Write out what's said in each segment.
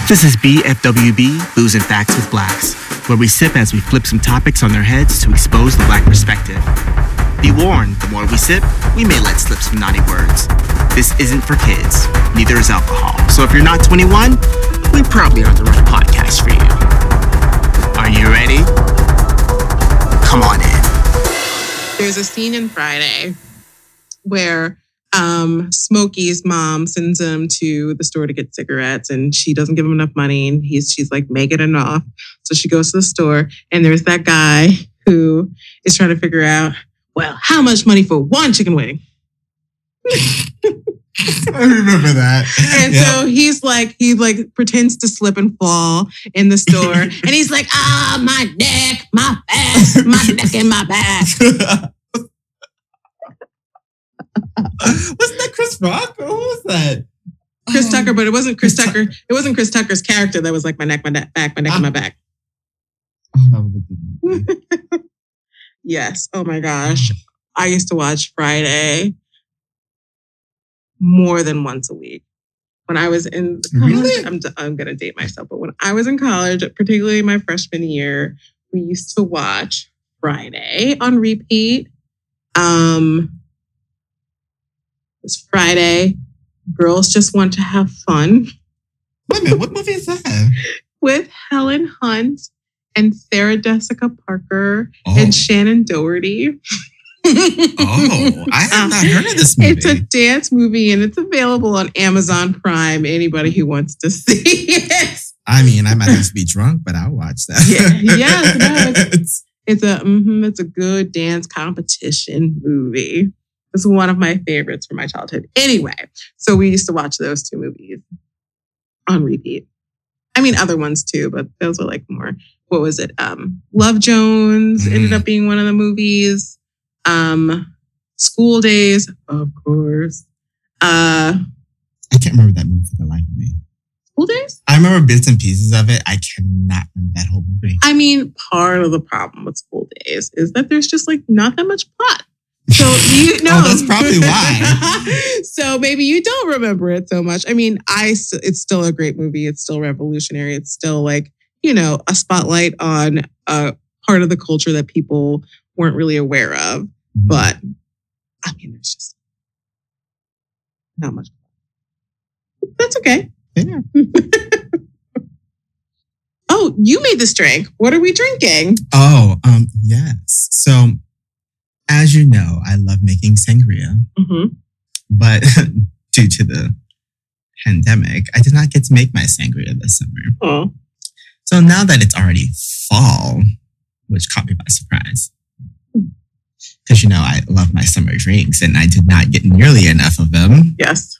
This is BFWB, Booze and Facts with Blacks, where we sip as we flip some topics on their heads to expose the Black perspective. Be warned, the more we sip, we may let slip some naughty words. This isn't for kids, neither is alcohol. So if you're not 21, we probably aren't the right podcast for you. Are you ready? Come on in. There's a scene in Friday where Smokey's mom sends him to the store to get cigarettes, and she doesn't give him enough money, and she's like, make it enough. So she goes to the store, and there's that guy who is trying to figure out, well, how much money for one chicken wing? I remember that. And so he pretends to slip and fall in the store, and he's like, my neck, my back, my neck and my back. Wasn't that Chris Rock? Or who was that? Chris Tucker, but it wasn't Chris Tucker. It wasn't Chris Tucker's character that was like my neck, my back, my neck, and my back. Oh, that was a good movie. Yes. Oh my gosh. I used to watch Friday more than once a week. When I was in college, Really? I'm going to date myself, but when I was in college, particularly my freshman year, we used to watch Friday on repeat. It was Friday. Girls Just Want to Have Fun. Wait a minute, what movie is that? With Helen Hunt and Sarah Jessica Parker Oh. and Shannon Doherty. Oh, I have not heard of this movie. It's a dance movie and it's available on Amazon Prime. Anybody who wants to see it. I mean, I might have to be drunk, but I'll watch that. It's a good dance competition movie. It's one of my favorites from my childhood. Anyway, so we used to watch those two movies on repeat. I mean, other ones too, but those were like more, what was it? Love Jones ended up being one of the movies. School Days, of course. I can't remember that movie for the life of me. School Days? I remember bits and pieces of it. I cannot remember that whole movie. I mean, part of the problem with School Days is that there's just like not that much plot. So you know, Oh, that's probably why. So maybe you don't remember it so much. I mean, it's still a great movie. It's still revolutionary. It's still like, you know, a spotlight on a part of the culture that people weren't really aware of. But I mean, there's just not much. That's okay. Yeah. Oh, you made this drink. What are we drinking? Oh, yes. So, as you know, I love making sangria, but due to the pandemic, I did not get to make my sangria this summer. Oh. So now that it's already fall, which caught me by surprise, because, you know, I love my summer drinks and I did not get nearly enough of them. Yes.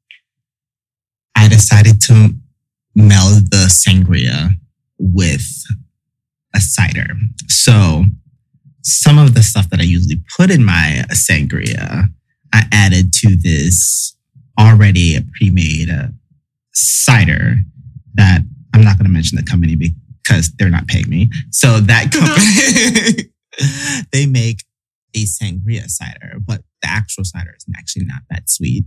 I decided to meld the sangria with a cider. So some of the stuff that I usually put in my sangria, I added to this already pre-made cider that I'm not going to mention the company because they're not paying me. So that company, they make a sangria cider, but the actual cider is actually not that sweet.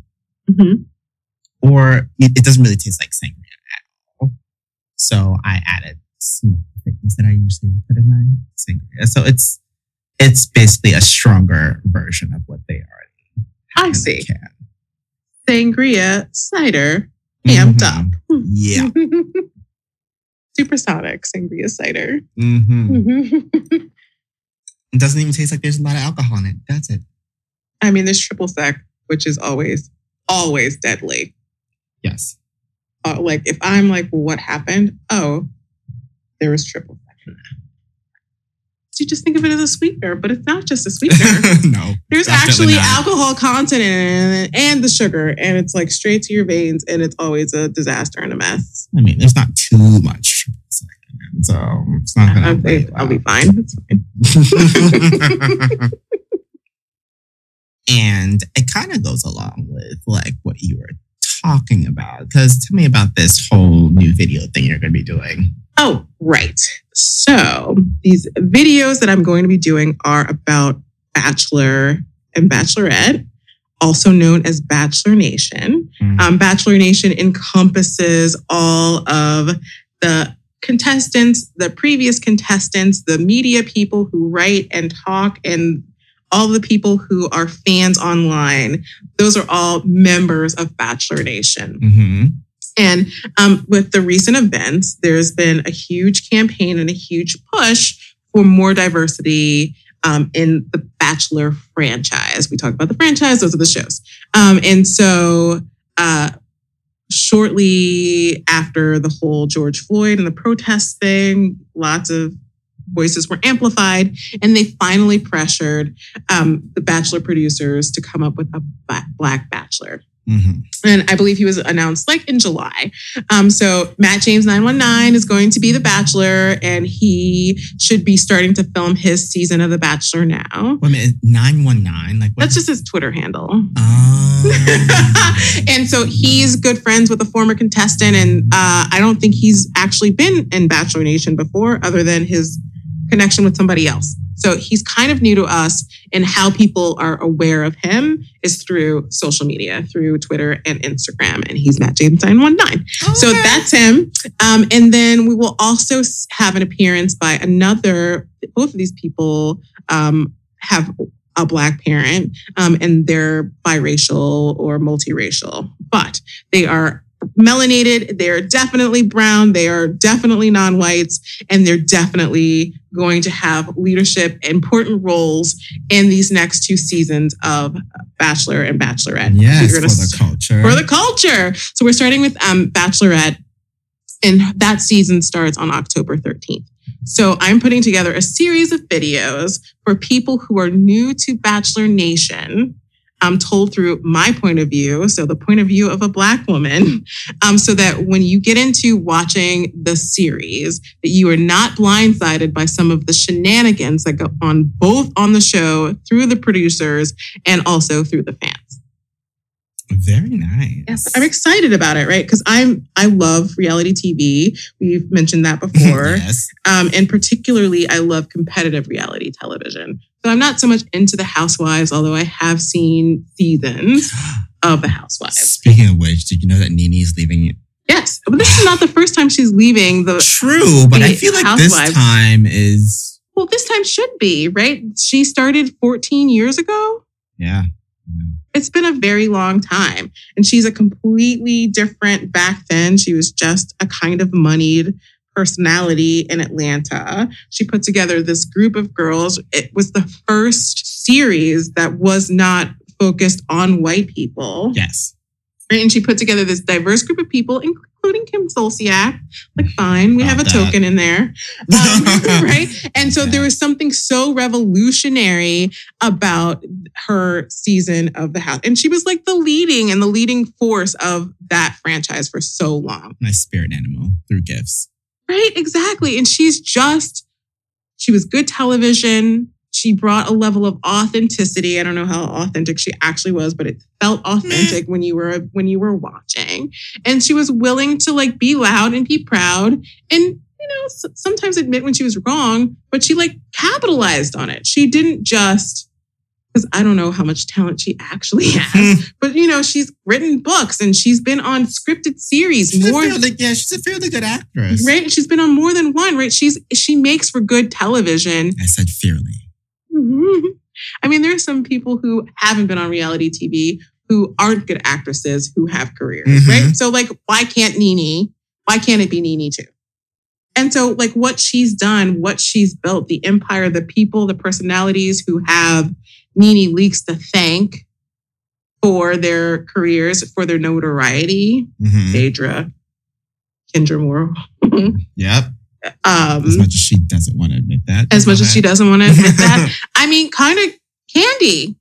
Or it doesn't really taste like sangria at all. So I added some things that I usually put in my sangria. So it's basically a stronger version of what they already have. I in see. the can. Sangria cider amped up. Yeah. Supersonic sangria cider. It doesn't even taste like there's a lot of alcohol in it. That's it. I mean, there's triple sec, which is always deadly. Yes. Like if I'm like, well, what happened? Oh, there was triple sec in that. So you just think of it as a sweetener, but it's not just a sweetener. No. There's actually alcohol content in it and the sugar, and it's like straight to your veins, and it's always a disaster and a mess. I mean, there's not too much. So it's not going to I'll be fine. It's fine. And it kind of goes along with like what you were talking about. Because tell me about this whole new video thing you're going to be doing. Oh, right. So these videos that I'm going to be doing are about Bachelor and Bachelorette. also known as Bachelor Nation. Bachelor Nation encompasses all of the contestants, the previous contestants, the media people who write and talk, and all the people who are fans online. Those are all members of Bachelor Nation. Mm-hmm. And with the recent events, there's been a huge campaign and a huge push for more diversity in the Bachelor franchise. We talk about the franchise, those are the shows. And so shortly after the whole George Floyd and the protest thing, lots of voices were amplified, and they finally pressured the Bachelor producers to come up with a Black Bachelor. Mm-hmm. And I believe he was announced like in July. So Matt James 919 is going to be the Bachelor, and he should be starting to film his season of The Bachelor now. Wait a minute, 919? Like, that's just his Twitter handle. Oh. And so he's good friends with a former contestant, and I don't think he's actually been in Bachelor Nation before, other than his connection with somebody else. So he's kind of new to us, and how people are aware of him is through social media, through Twitter and Instagram. And he's Matt James 919. Okay. So that's him. And then we will also have an appearance by both of these people have a Black parent, and they're biracial or multiracial, but they are melanated, they're definitely brown, they are definitely non-whites, and they're definitely going to have leadership, important roles in these next 2 seasons of Bachelor and Bachelorette. Yes, for the culture. For the culture. So we're starting with Bachelorette, and that season starts on October 13th. So I'm putting together a series of videos for people who are new to Bachelor Nation, told through my point of view, so the point of view of a Black woman, so that when you get into watching the series, that you are not blindsided by some of the shenanigans that go on both on the show, through the producers, and also through the fans. Very nice. Yes, I'm excited about it, right? Because I love reality TV. We've mentioned that before. Yes. And particularly, I love competitive reality television. So I'm not so much into the Housewives, although I have seen seasons of the Housewives. Speaking of which, did you know that NeNe is leaving? Yes, but this is not the first time she's leaving the. True, but I feel like Housewives. This time is. Well, this time should be, right? She started 14 years ago. Yeah. It's been a very long time. And she's a completely different. Back then, she was just a kind of moneyed personality in Atlanta. She put together this group of girls. It was the first series that was not focused on white people. Yes. Right? And she put together this diverse group of people, including Kim Zolciak. Like, fine, we have a token in there. Right? And so there was something so revolutionary about her season of The House. And she was like the leading force of that franchise for so long. My spirit animal through gifts. Right? Exactly. And she was good television. She brought a level of authenticity. I don't know how authentic she actually was, but it felt authentic when you were watching. And she was willing to like be loud and be proud, and sometimes admit when she was wrong, but she like capitalized on it. She didn't just, because I don't know how much talent she actually has, but she's written books and she's been on scripted series. She's a fairly good actress, right? She's been on more than one, right? She makes for good television. I said fairly. I mean, there are some people who haven't been on reality TV who aren't good actresses who have careers, right? So like, why can't it be NeNe too? And so like what she's done, what she's built, the empire, the people, the personalities who have NeNe Leakes to thank for their careers, for their notoriety. Deidre, Kendra Moore. Yep. As much as she doesn't want to admit that. As much as she doesn't want to admit that. I mean, kind of Kandi.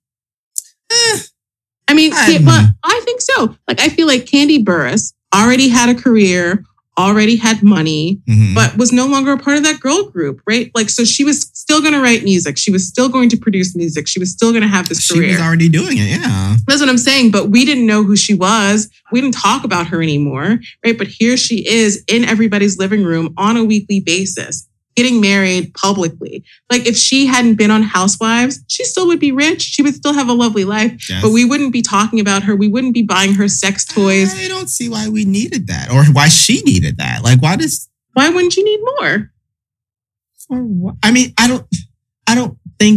But I think so. Like, I feel like Kandi Burruss already had a career, already had money, but was no longer a part of that girl group, right? Like, so she was still going to write music. She was still going to produce music. She was still going to have this career. She was already doing it, yeah. That's what I'm saying. But we didn't know who she was. We didn't talk about her anymore, right? But here she is in everybody's living room on a weekly basis. getting married publicly. Like if she hadn't been on Housewives, she still would be rich. She would still have a lovely life, Yes. but we wouldn't be talking about her. We wouldn't be buying her sex toys. I don't see why we needed that or why she needed that. Like, why wouldn't you need more? for what? I mean, I don't think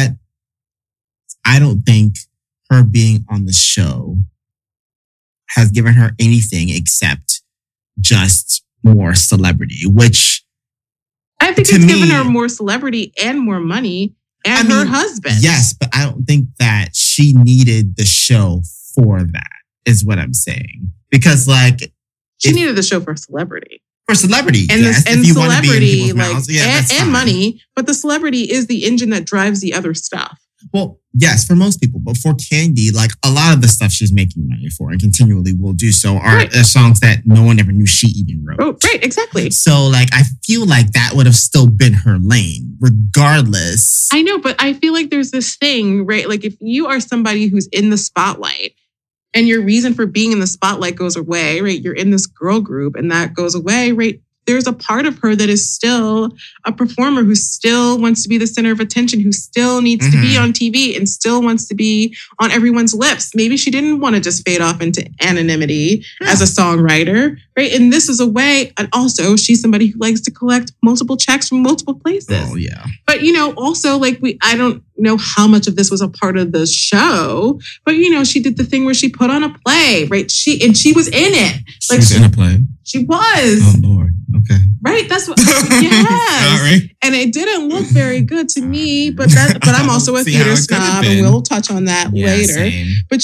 her being on the show has given her anything except just more celebrity, which I think to it's me- given her more celebrity and more money and her husband. Yes, but I don't think that she needed the show for that, is what I'm saying. Because like She needed the show for celebrity. for celebrity, And, yes, and if you want to be in celebrity, people's like, mouths, yeah, that's and fine. money, but the celebrity is the engine that drives the other stuff. Well, yes, for most people, but for Kandi, like a lot of the stuff she's making money for and continually will do so are Right. songs that no one ever knew she even wrote. Oh, right, exactly. So, like, I feel like that would have still been her lane, regardless. I know, but I feel like there's this thing, right? Like if you are somebody who's in the spotlight and your reason for being in the spotlight goes away, right? You're in this girl group and that goes away, right? There's a part of her that is still a performer who still wants to be the center of attention, who still needs to be on TV and still wants to be on everyone's lips. Maybe she didn't want to just fade off into anonymity as a songwriter, right? And this is a way, and also she's somebody who likes to collect multiple checks from multiple places. Oh, yeah. But, also like I don't know how much of this was a part of the show, but, she did the thing where she put on a play, right? She was in it. She was in a play. She was. Oh, Lord. Okay. Right? That's what, yes. Sorry. And it didn't look very good to me, but I'm also a See how theater it could have snob and been. we'll touch on that Yeah, later. same. But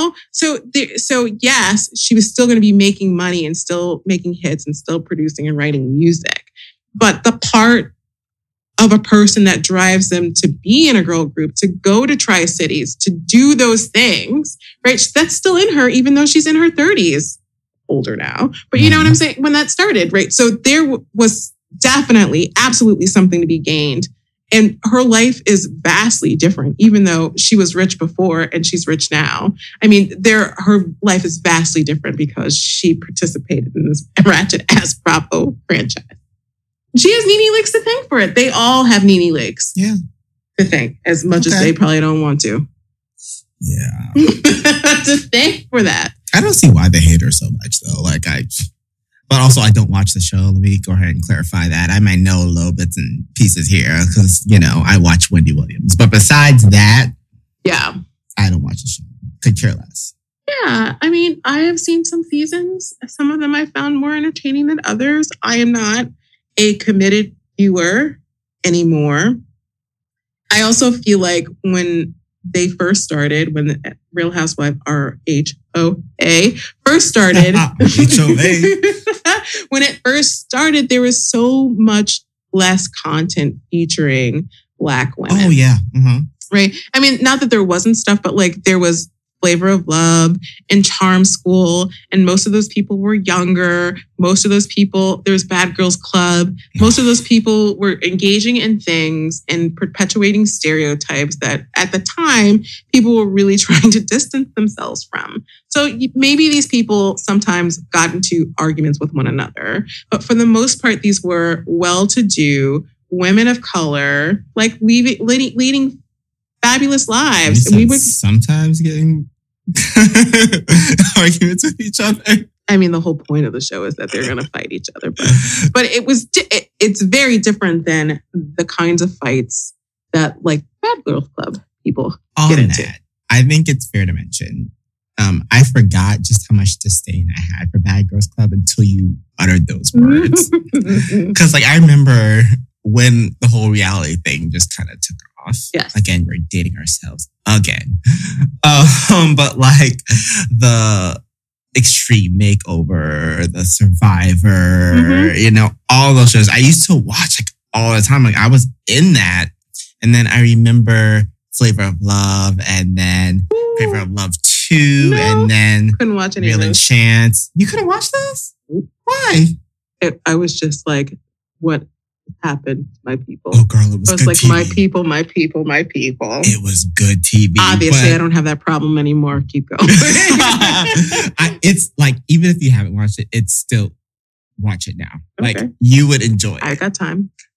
so yes, she was still going to be making money and still making hits and still producing and writing music. But the part of a person that drives them to be in a girl group, to go to Tri-Cities, to do those things, right? That's still in her, even though she's in her 30s, older now. But you know what I'm saying? When that started, right? So there was definitely, absolutely something to be gained. And her life is vastly different, even though she was rich before and she's rich now. I mean, her life is vastly different because she participated in this ratchet ass Bravo franchise. She has Nene Leakes to thank for it. They all have Nene Leakes Yeah. to thank, as much as they probably don't want to. Yeah. To thank for that. I don't see why they hate her so much, though. But also, I don't watch the show. Let me go ahead and clarify that. I might know little bits and pieces here because, I watch Wendy Williams. But besides that, Yeah. I don't watch the show. Could care less. Yeah. I mean, I have seen some seasons. Some of them I found more entertaining than others. I am not a committed viewer anymore. I also feel like when they first started, when the Real Housewife RHOA first started, when it first started, there was so much less content featuring Black women. Oh, yeah. Mm-hmm. Right. I mean, not that there wasn't stuff, but like there was Flavor of Love and Charm School. And most of those people were younger. Most of those people, there was Bad Girls Club. Most of those people were engaging in things and perpetuating stereotypes that at the time, people were really trying to distance themselves from. So maybe these people sometimes got into arguments with one another. But for the most part, these were well-to-do women of color, like leading fabulous lives. And we would sometimes getting arguments with each other. I mean, the whole point of the show is that they're going to fight each other, but it's very different than the kinds of fights that like Bad Girls Club people get into. I think it's fair to mention. I forgot just how much disdain I had for Bad Girls Club until you uttered those words. Because I remember when the whole reality thing just kind of took off. Yes. Again, we're dating ourselves again. But the Extreme Makeover, the Survivor, all those shows I used to watch all the time. I was in that. And then I remember Flavor of Love and then Flavor of Love 2 and then couldn't watch any Real of those. Enchant. You couldn't watch those? Why? I was just like, what happened to my people? Oh, girl, it was I was good like, TV. my people, my people, my people. It was good TV. Obviously, I don't have that problem anymore. Keep going. It's like, even if you haven't watched it, it's still watch it now. Okay. You would enjoy it. I got time.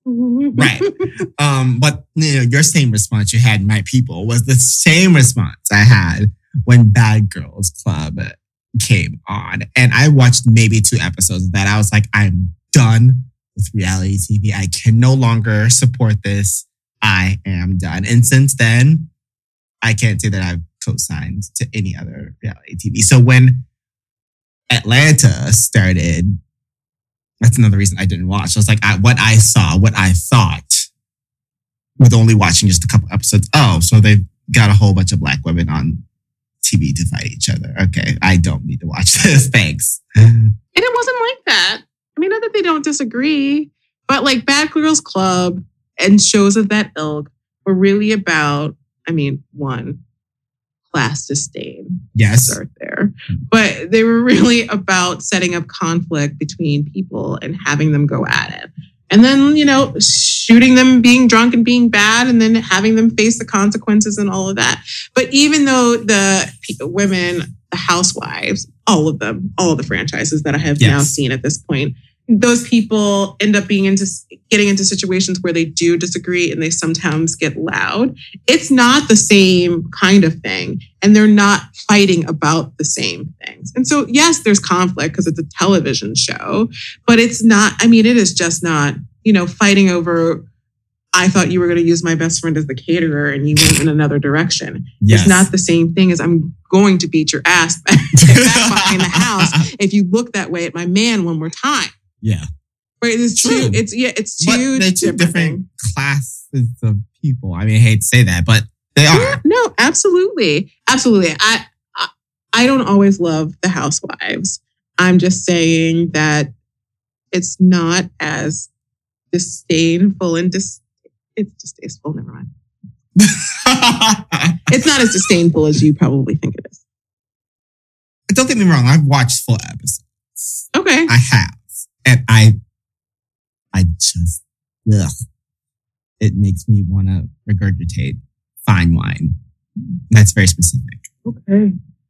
Right. But your same response you had in My People was the same response I had when Bad Girls Club came on. And I watched maybe 2 episodes of that. I was like, I'm done with reality TV. I can no longer support this. I am done. And since then, I can't say that I've co-signed to any other reality TV. So when Atlanta started, that's another reason I didn't watch. I was like, what I thought, with only watching just a couple episodes. Oh, so they've got a whole bunch of Black women on TV to fight each other. Okay, I don't need to watch this. Thanks. And it wasn't like that. I mean, not that they don't disagree, but like Bad Girls Club and shows of that ilk were really about, one, class disdain. Yes. Start there. But they were really about setting up conflict between people and having them go at it. And then, shooting them being drunk and being bad and then having them face the consequences and all of that. But even though the women, the housewives, all of them, all of the franchises that I have now seen at this point, those people end up getting into situations where they do disagree and they sometimes get loud. It's not the same kind of thing. And they're not fighting about the same things. And so, yes, there's conflict because it's a television show, but it's not, it is just not, fighting over, I thought you were going to use my best friend as the caterer and you went in another direction. Yes. It's not the same thing as I'm going to beat your ass back behind the house if you look that way at my man one more time. Yeah. Right. It's true. It's two different classes of people. I hate to say that, but they are. Yeah, no, absolutely. Absolutely. I don't always love the housewives. I'm just saying that it's not as disdainful and it's distasteful. Never mind. It's not as disdainful as you probably think it is. But don't get me wrong. I've watched full episodes. Okay. I have. And I just, it makes me want to regurgitate fine wine. That's very specific. Okay.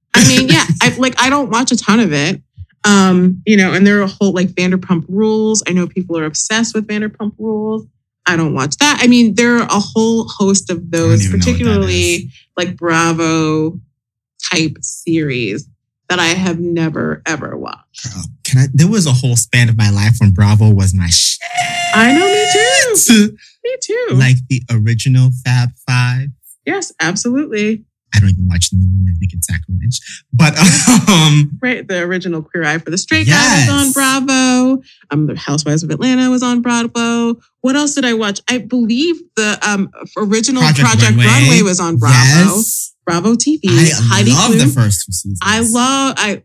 I don't watch a ton of it. And there are a whole Vanderpump Rules. I know people are obsessed with Vanderpump Rules. I don't watch that. There are a whole host of those, particularly Bravo type series that I have never, ever watched. Girl, there was a whole span of my life when Bravo was my shit. I know, me too. Me too. Like the original Fab Five. Yes, absolutely. I don't even watch the new one. I think it's sacrilege. But right, the original Queer Eye for the Straight Guy was on Bravo. The Housewives of Atlanta was on Bravo. What else did I watch? I believe the original Project Runway was on Bravo. Yes. Bravo TV. I love the first 2 seasons. I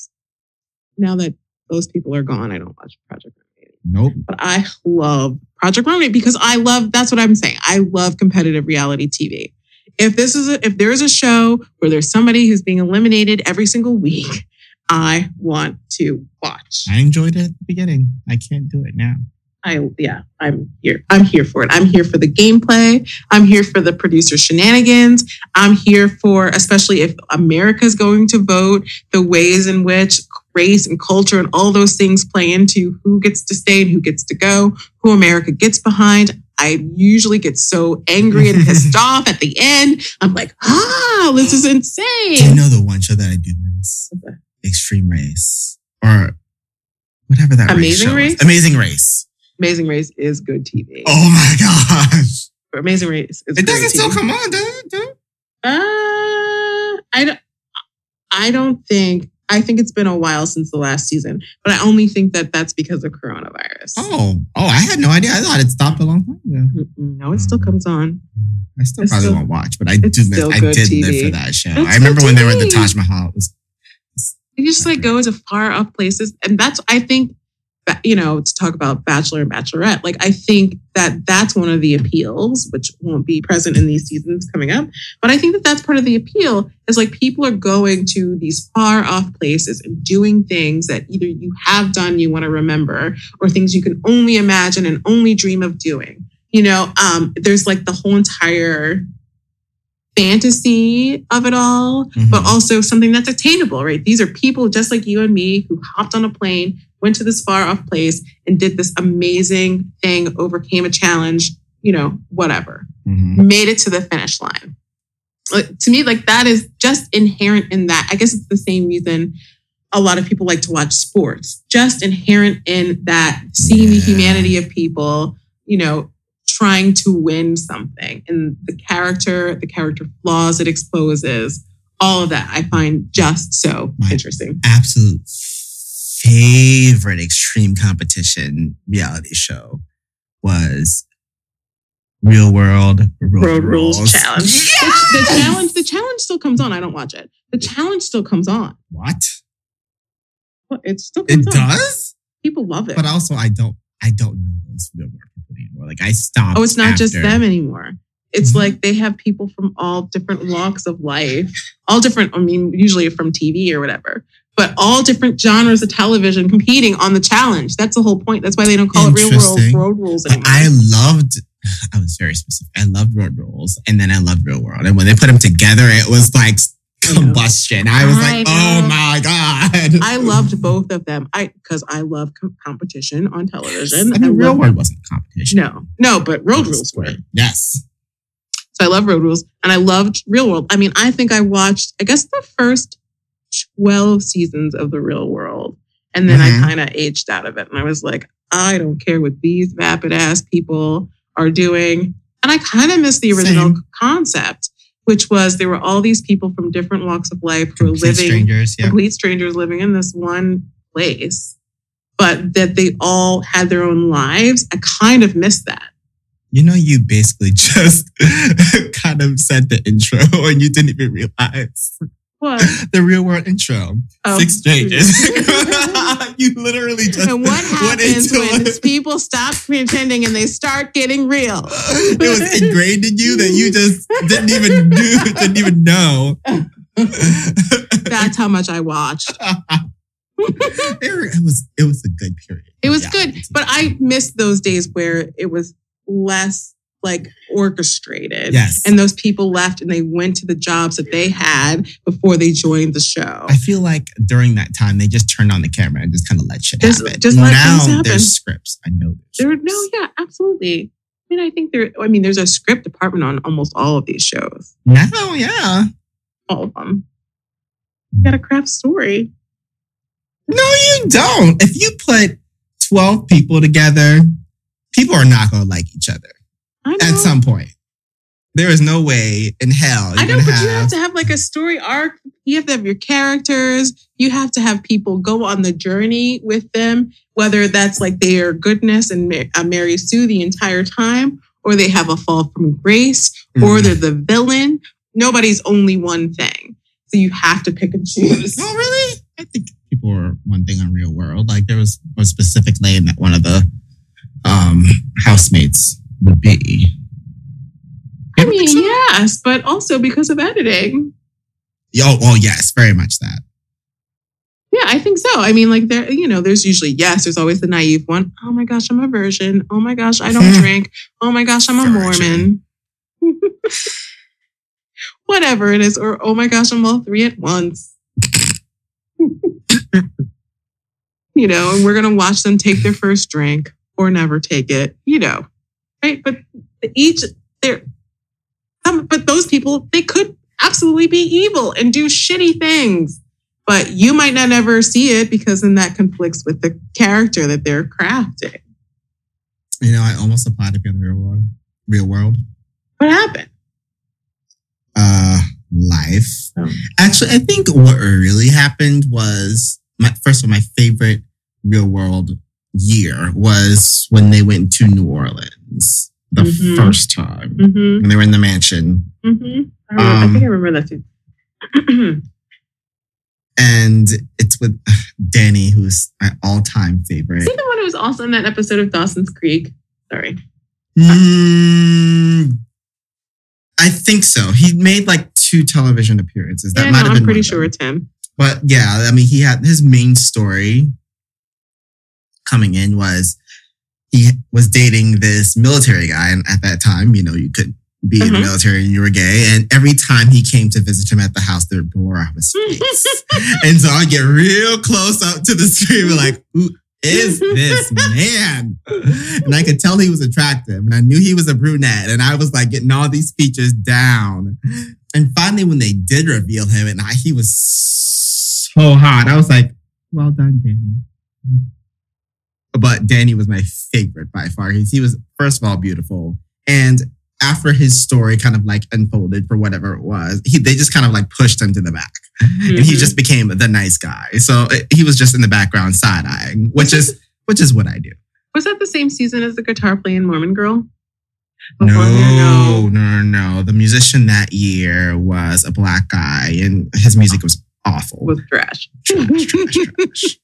now that those people are gone, I don't watch Project Runway. Nope. But I love Project Runway because that's what I'm saying. I love competitive reality TV. If there is a show where there's somebody who's being eliminated every single week, I want to watch. I enjoyed it at the beginning. I can't do it now. I'm here. I'm here for it. I'm here for the gameplay. I'm here for the producer shenanigans. I'm here for, especially if America's going to vote, the ways in which race and culture and all those things play into who gets to stay and who gets to go, who America gets behind. I usually get so angry and pissed off at the end. I'm like, this is insane. Do you know the one show that I do miss? Extreme Race. Or whatever that Amazing Race? Amazing Race. Amazing Race is good TV. Oh my gosh. Amazing Race is it doesn't still come on, does it? I don't think. I think it's been a while since the last season, but I only think that that's because of coronavirus. Oh, I had no idea. I thought it stopped a long time ago. No, it still comes on. I probably won't watch, but I did live for that show. I remember when they were at the Taj Mahal. You just go to far off places, and that's I think to talk about Bachelor and Bachelorette. I think that that's one of the appeals, which won't be present in these seasons coming up. But I think that that's part of the appeal is people are going to these far off places and doing things that either you have done, you want to remember, or things you can only imagine and only dream of doing. There's the whole entire fantasy of it all, but also something that's attainable, right? These are people just like you and me who hopped on a plane, went to this far off place and did this amazing thing, overcame a challenge, whatever, made it to the finish line. To me, like that is just inherent in that. I guess it's the same reason a lot of people like to watch sports, just inherent in that, seeing the humanity of people, trying to win something, and the character flaws it exposes, all of that I find just so interesting. Absolute favorite extreme competition reality show was Real World Road Rules Challenge. Yes! The challenge still comes on. I don't watch it. The challenge still comes on. What? Well, it still comes on. It does? People love it. But also I don't know those Real World people anymore. Like I stopped. Oh, it's not just them anymore. It's like they have people from all different walks of life, all different, usually from TV or whatever, but all different genres of television competing on the challenge. That's the whole point. That's why they don't call it Real World Road Rules anymore. I was very specific. I loved Road Rules and then I loved Real World. And when they put them together, it was like combustion. I was like, oh my God. I loved both of them. Because I love competition on television. I mean, Real World wasn't competition. No, but Road Rules were. Yes. So I love Road Rules and I loved Real World. I mean, I think I watched, the first 12 seasons of The Real World. And then I kind of aged out of it. And I was like, I don't care what these vapid ass people are doing. And I kind of missed the original concept, which was there were all these people from different walks of life who were complete strangers living in this one place, but that they all had their own lives. I kind of missed that. You basically just kind of said the intro and you didn't even realize. What? The Real World intro. 6 strangers. You literally just And what happens when people stop pretending and they start getting real? It was ingrained in you that you just didn't even know. That's how much I watched. It was a good period. It was good, but I missed those days where it was less like orchestrated. Yes. And those people left and they went to the jobs that they had before they joined the show. I feel like during that time, they just turned on the camera and just kind of let shit happen. Just let things happen. Now there's scripts. I know there's scripts. Yeah, absolutely. I think there's a script department on almost all of these shows. Now, yeah. All of them. You got a craft story. No, you don't. If you put 12 people together, people are not going to like each other at some point. There is no way in hell. I know, but you have to have like a story arc. You have to have your characters. You have to have people go on the journey with them, whether that's like their goodness and Mary Sue the entire time, or they have a fall from grace, or they're the villain. Nobody's only one thing. So you have to pick and choose. Oh, really? I think people were one thing on Real World. Like there was a specific lane that one of the housemates would be. I mean, yes, but also because of editing. Oh, yes, very much that. Yeah, I think so. I mean, like there's usually, there's always the naive one. Oh my gosh, I'm a virgin. Oh my gosh, I don't drink. Oh my gosh, I'm a Mormon. Whatever it is. Or, oh my gosh, I'm all three at once. And we're going to watch them take their first drink or never take it, right? But but those people, they could absolutely be evil and do shitty things, but you might not ever see it because then that conflicts with the character that they're crafting. I almost applied to be in the real world. What happened? Life. Oh. Actually, I think what really happened was my favorite Real World year was when they went to New Orleans the first time when they were in the mansion. I think I remember that too. And it's with Danny, who's my all-time favorite. Is he the one who was also in that episode of Dawson's Creek? Sorry. I think so. He made like 2 television appearances. That might have been. I'm pretty sure it's him. But yeah, I mean, he had his main story coming in was he was dating this military guy, and at that time, you could be in the military and you were gay. And every time he came to visit him at the house, there would blur out his face. And so I'd get real close up to the screen, like, ooh, is this man? And I could tell he was attractive, and I knew he was a brunette, and I was like getting all these features down. And finally, when they did reveal him, and he was so hot, I was like, well done, Danny. But Danny was my favorite by far. He was, first of all, beautiful. And after his story kind of like unfolded for whatever it was, they just kind of like pushed him to the back. Mm-hmm. And he just became the nice guy. So he was just in the background side-eyeing, which is what I do. Was that the same season as the guitar playing Mormon girl? No. The musician that year was a black guy, and his music was awful. Was trash. Trash.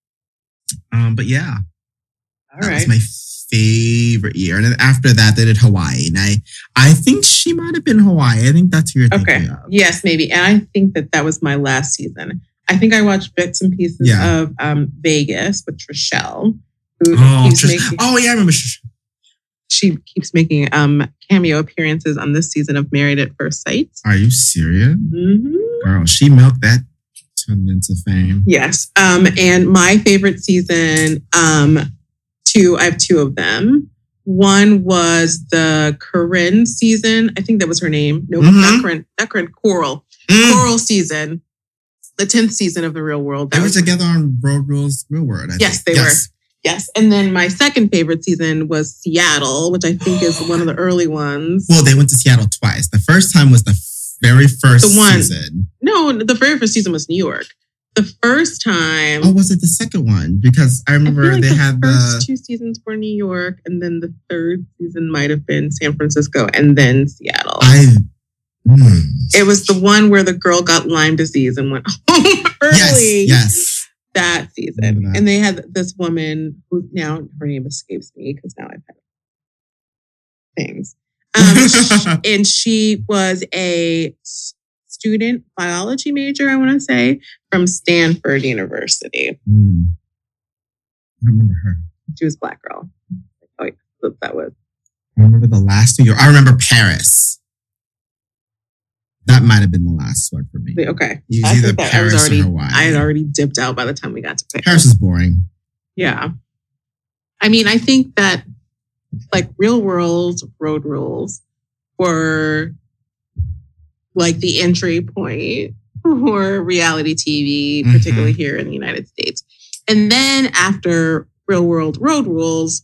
But yeah. All that right. was my favorite year. And then after that, they did Hawaii. And I think she might have been Hawaii. I think that's who you're thinking of. Yes, maybe. And I think that was my last season. I think I watched bits and pieces of Vegas with Trishelle. Who keeps making, I remember. She keeps making cameo appearances on this season of Married at First Sight. Are you serious? Mm-hmm. Girl, she milked that turned into fame. Yes. And my favorite season, I have two of them. One was the Corinne season. I think that was her name. No, not Corinne, Coral. Coral season. The 10th season of The Real World. They were together on Road Rules, Real World. Yes, they were. Yes. And then my second favorite season was Seattle, which I think is one of the early ones. Well, they went to Seattle twice. The first time was the very first season. No, the very first season was New York. The first time... Oh, was it the second one? Because I remember they had the first two seasons were New York, and then the third season might have been San Francisco, and then Seattle. It was the one where the girl got Lyme disease and went home early. Yes. That season. And they had this woman who now her name escapes me because now I've had things. And she was a student biology major, I want to say, from Stanford University. I remember her. She was a black girl. Oh, yeah, that was. I remember the last New York. I remember Paris. That might have been the last one for me. Okay. It was either Paris or Hawaii. I had already dipped out by the time we got to Paris. Paris is boring. Yeah. I mean, I think that like Real World Road Rules were like the entry point for reality TV, particularly here in the United States. And then after Real World Road Rules,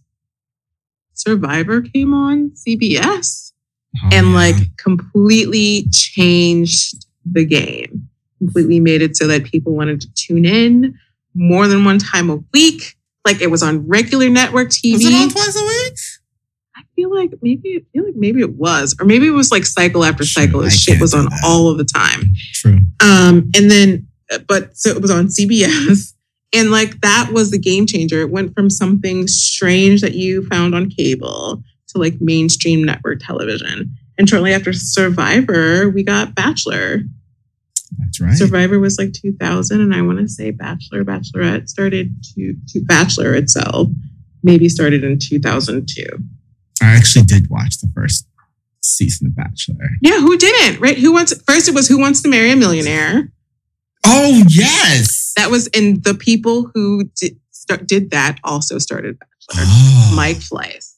Survivor came on CBS. And like completely changed the game. Completely made it so that people wanted to tune in more than one time a week. Like it was on regular network TV. Was it on twice a week? I feel like maybe it was. Or maybe it was like cycle after cycle. This shit was on all of the time. True. And then, so it was on CBS. And like that was the game changer. It went from something strange that you found on cable to like mainstream network television. And shortly after Survivor, we got Bachelor. That's right. Survivor was like 2000. And I want to say Bachelorette started to Bachelor itself, maybe started in 2002. I actually did watch the first season of Bachelor. Yeah, who didn't, right? First it was Who Wants to Marry a Millionaire? Oh, yes. That was, and the people who did that also started Bachelor. Mike Fleiss.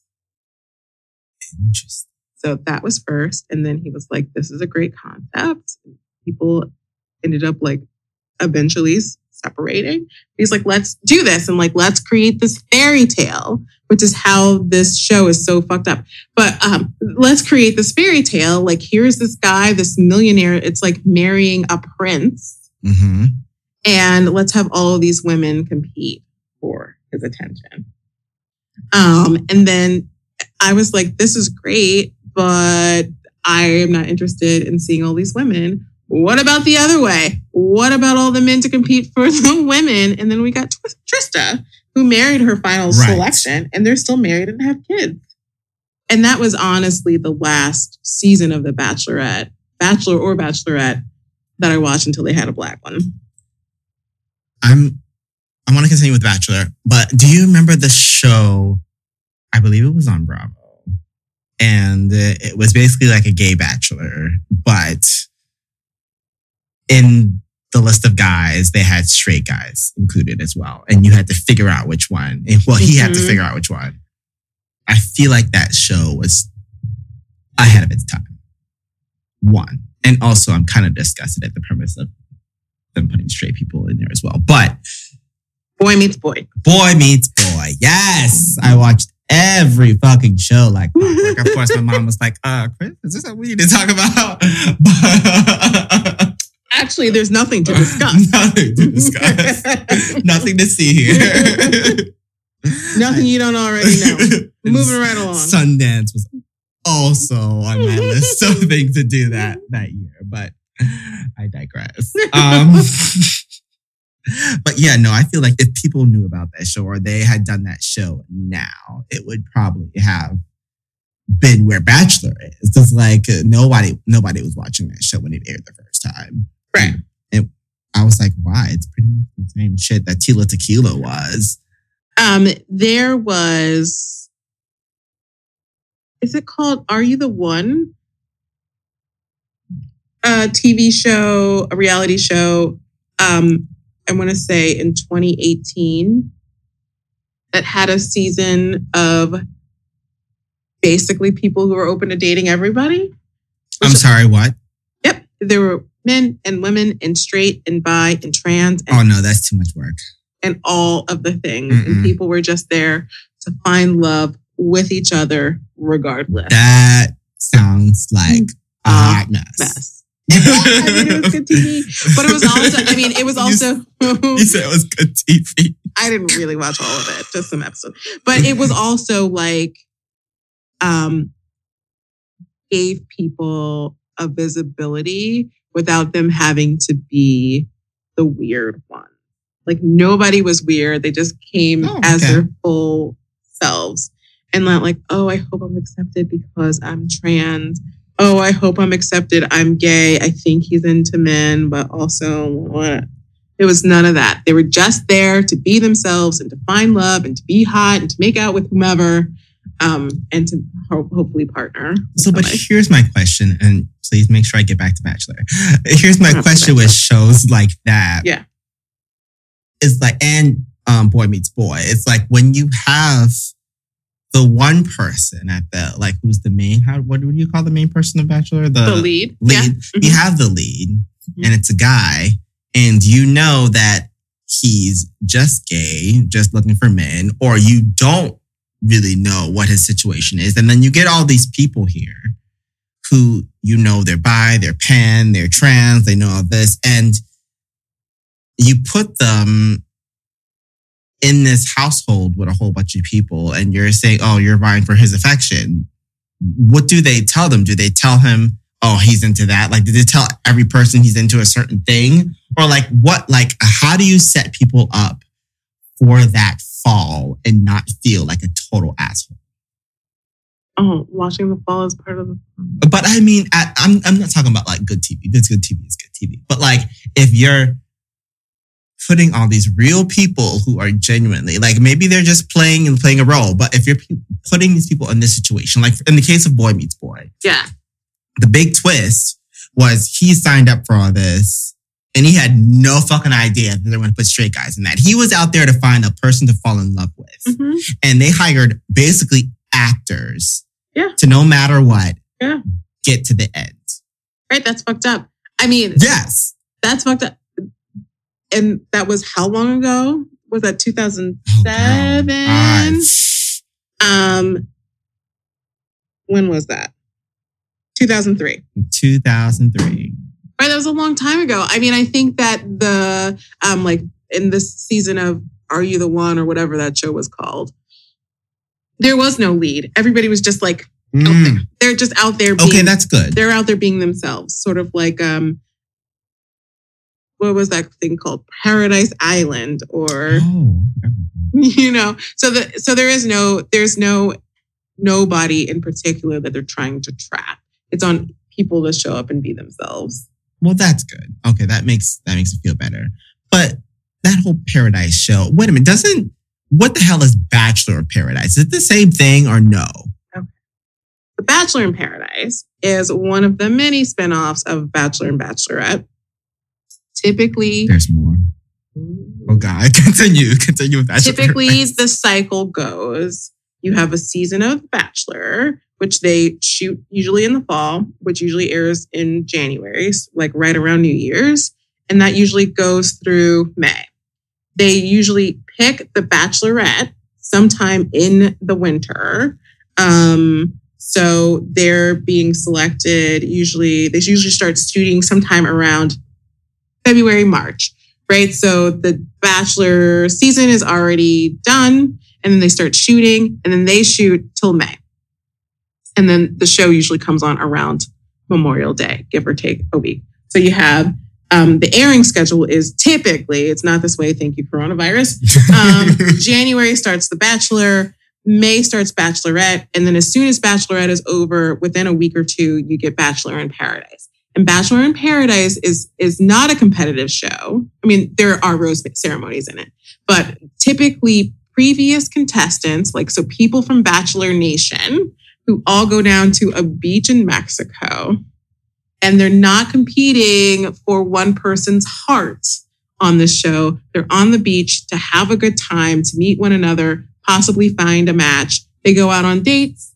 Interesting. So that was first. And then he was like, this is a great concept. People ended up like eventually separating. He's like, let's do this. And like, let's create this fairy tale, which is how this show is so fucked up. But let's create this fairy tale. Like, here's this guy, this millionaire. It's like marrying a prince. Mm-hmm. And let's have all of these women compete for his attention. And then I was like, this is great, but I am not interested in seeing all these women. What about the other way? What about all the men to compete for the women? And then we got Trista, who married her final selection, and they're still married and have kids. And that was honestly the last season of The Bachelorette, Bachelor or Bachelorette, that I watched until they had a black one. I want to continue with Bachelor, but do you remember the show? I believe it was on Bravo. And it was basically like a gay bachelor, but in the list of guys, they had straight guys included as well. And you had to figure out which one. Well, he had to figure out which one. I feel like that show was ahead of its time. One. And also, I'm kind of disgusted at the premise of them putting straight people in there as well. But Boy Meets Boy. Boy Meets Boy. Yes. I watched every fucking show like that. Like, of course, my mom was like, Chris, is this what we need to talk about? Actually, there's nothing to discuss. Nothing to discuss. Nothing to see here. Nothing you don't already know. Moving right along. Sundance was also on my list of things to do that year, but I digress. But yeah, no, I feel like if people knew about that show or they had done that show now, it would probably have been where Bachelor is. It's like nobody was watching that show when it aired the first time. Right. And I was like, why? It's pretty much the same shit that Tila Tequila was. There was, is it called Are You the One? A TV show, a reality show. I want to say in 2018 that had a season of basically people who were open to dating everybody. I'm sorry, what? Yep. There were men and women and straight and bi and trans. And, oh no, that's too much work. And all of the things. Mm-mm. And people were just there to find love with each other regardless. That sounds like a hot mess. I mean, it was good TV, but it was also, I mean, it was also... You said it was good TV. I didn't really watch all of it, just some episodes. But it was also like, gave people a visibility without them having to be the weird one. Like nobody was weird. They just came as their full selves. And not like, oh, I hope I'm accepted because I'm trans. Oh, I hope I'm accepted. I'm gay. I think he's into men, but also what? There was none of that. They were just there to be themselves and to find love and to be hot and to make out with whomever and to hopefully partner. So, but here's my question, and please make sure I get back to Bachelor. Here's my question with shows like that. Yeah. It's like, and Boy Meets Boy. It's like when you have the one person at the, like, who's the main, what do you call the main person of Bachelor? The lead. Lead. Yeah. Mm-hmm. You have the lead, and it's a guy, and you know that he's just gay, just looking for men, or you don't really know what his situation is. And then you get all these people here who, you know, they're bi, they're pan, they're trans, they know all this, and you put them in this household with a whole bunch of people and you're saying, oh, you're vying for his affection. What do they tell them? Do they tell him, oh, he's into that? Like, did they tell every person he's into a certain thing? Or like what, like, how do you set people up for that fall and not feel like a total asshole? Oh, watching the fall is part of the... But I mean, I'm not talking about like good TV. Good TV is good TV. But like, if you're putting all these real people who are genuinely, like maybe they're just playing a role, but if you're putting these people in this situation, like in the case of Boy Meets Boy, yeah, the big twist was he signed up for all this and he had no fucking idea that they were going to put straight guys in that. He was out there to find a person to fall in love with. Mm-hmm. And they hired basically actors to no matter what, get to the end. Right, that's fucked up. I mean, yes, that's fucked up. And that was how long ago? Was that 2007? When was that? 2003. 2003. Right, that was a long time ago. I mean, I think that the like in this season of Are You the One or whatever that show was called, there was no lead. Everybody was just like out there. They're just out there. Okay, that's good. They're out there being themselves, sort of like what was that thing called? Paradise Island, or you know. So there's no nobody in particular that they're trying to trap. It's on people to show up and be themselves. Well, that's good. Okay, that makes me feel better. But that whole Paradise show. Wait a minute, what the hell is Bachelor of Paradise? Is it the same thing or no? Okay. The Bachelor in Paradise is one of the many spinoffs of Bachelor and Bachelorette. Typically, there's more. Oh God, continue with that. Typically, the cycle goes, you have a season of Bachelor, which they shoot usually in the fall, which usually airs in January, like right around New Year's. And that usually goes through May. They usually pick the Bachelorette sometime in the winter. So they're being selected they usually start shooting sometime around February, March, right? So the Bachelor season is already done, and then they start shooting, and then they shoot till May. And then the show usually comes on around Memorial Day, give or take a week. So you have the airing schedule is typically, it's not this way, thank you, coronavirus. January starts The Bachelor, May starts Bachelorette, and then as soon as Bachelorette is over, within a week or two, you get Bachelor in Paradise. And Bachelor in Paradise is not a competitive show. I mean, there are rose ceremonies in it, but typically previous contestants, so people from Bachelor Nation, who all go down to a beach in Mexico, and they're not competing for one person's heart on the show. They're on the beach to have a good time, to meet one another, possibly find a match. They go out on dates,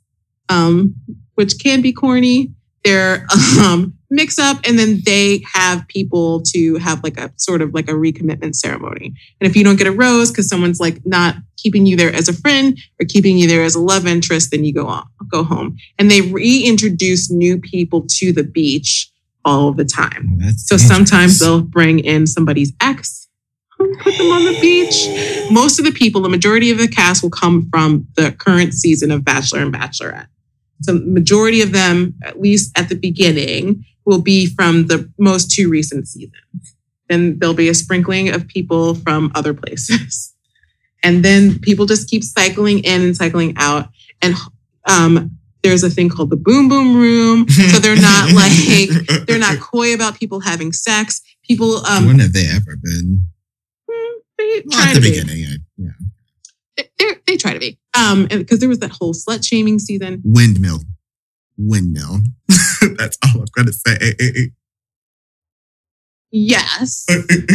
which can be corny. They're mix up, and then they have people to have a sort of a recommitment ceremony. And if you don't get a rose because someone's not keeping you there as a friend or keeping you there as a love interest, then you go home. And they reintroduce new people to the beach all the time. So sometimes they'll bring in somebody's ex, put them on the beach. Most of the people, the majority of the cast will come from the current season of Bachelor and Bachelorette. So the majority of them, at least at the beginning, will be from the most two recent seasons. Then there'll be a sprinkling of people from other places. And then people just keep cycling in and cycling out. And there's a thing called the boom boom room. So they're not they're not coy about people having sex. People when have they ever been? At the beginning, yeah. They try to be. Because there was that whole slut shaming season. Windmill. That's all I'm gonna say. Yes.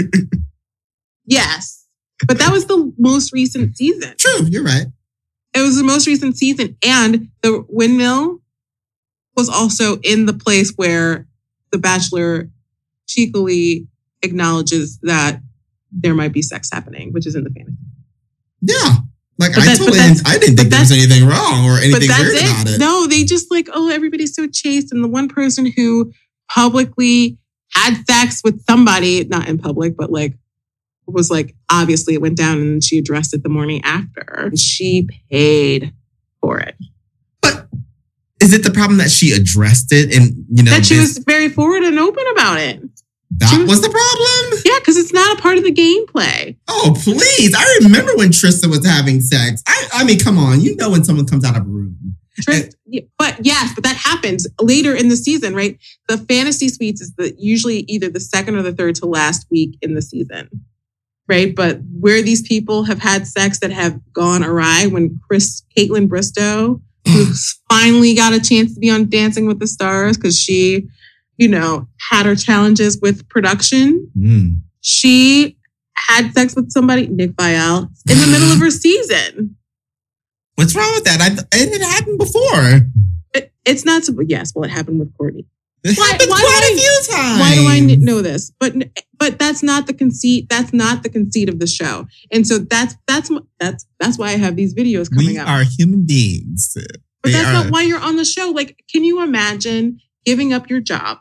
Yes. But that was the most recent season. True, you're right. It was the most recent season. And the windmill was also in the place where The Bachelor cheekily acknowledges that there might be sex happening, which is in the fantasy. Yeah. I didn't think there was anything wrong or anything weird about it. No, they just everybody's so chaste. And the one person who publicly had sex with somebody, not in public, but was obviously it went down and she addressed it the morning after. She paid for it. But is it the problem that she addressed it and, that she was very forward and open about it? That was the problem? Yeah, because it's not a part of the gameplay. Oh, please. I remember when Trista was having sex. I mean, come on. You know when someone comes out of a room. But that happens later in the season, right? The fantasy suites is usually either the second or the third to last week in the season, right? But where these people have had sex that have gone awry, when Caitlin Bristow, who finally got a chance to be on Dancing with the Stars because she, had her challenges with production. She had sex with somebody, Nick Viall, in the middle of her season. What's wrong with that? It happened before. It's not so. Yes, well, it happened with Courtney. It happened quite a few times. Why do I know this? But that's not the conceit. That's not the conceit of the show. And so that's why I have these videos coming out. We are human beings. But that's not why you're on the show. Can you imagine giving up your job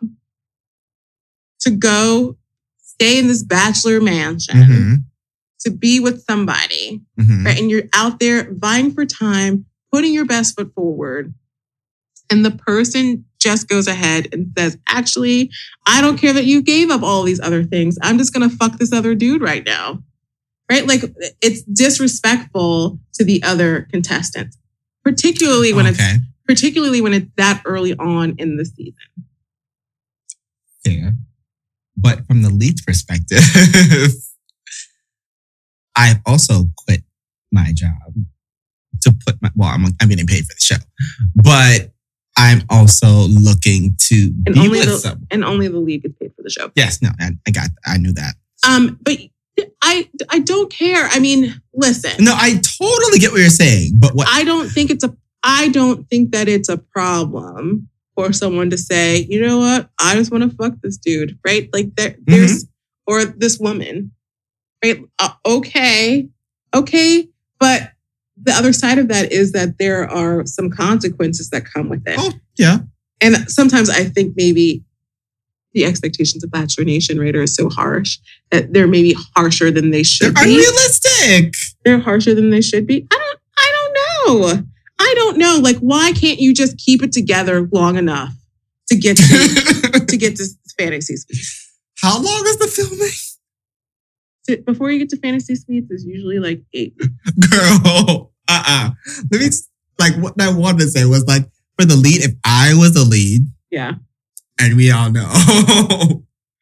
to go stay in this bachelor mansion to be with somebody, right? And you're out there vying for time, putting your best foot forward. And the person just goes ahead and says, actually, I don't care that you gave up all these other things. I'm just going to fuck this other dude right now. Right? It's disrespectful to the other contestants, particularly when it's that early on in the season. Fair. But from the lead's perspective, I've also quit my job to put I'm getting paid for the show, but I'm also looking to And be only with the someone. and only the lead gets paid for the show. Yes, no, I knew that. But I don't care. I mean, listen. No, I totally get what you're saying, but what I don't think that it's a problem for someone to say, you know what, I just want to fuck this dude, right? Like there's or this woman, right? Okay, but the other side of that is that there are some consequences that come with it. Oh, yeah. And sometimes I think maybe the expectations of Bachelor Nation, right, are so harsh that they're maybe harsher than they should They're be. unrealistic. They're harsher than they should be. I don't know. Like, why can't you just keep it together long enough to get to Fantasy Suites? How long is the filming? Before you get to Fantasy Suites, it's usually like 8. Girl, Let me, like, what I wanted to say was, like, for the lead, if I was the lead, yeah, and we all know,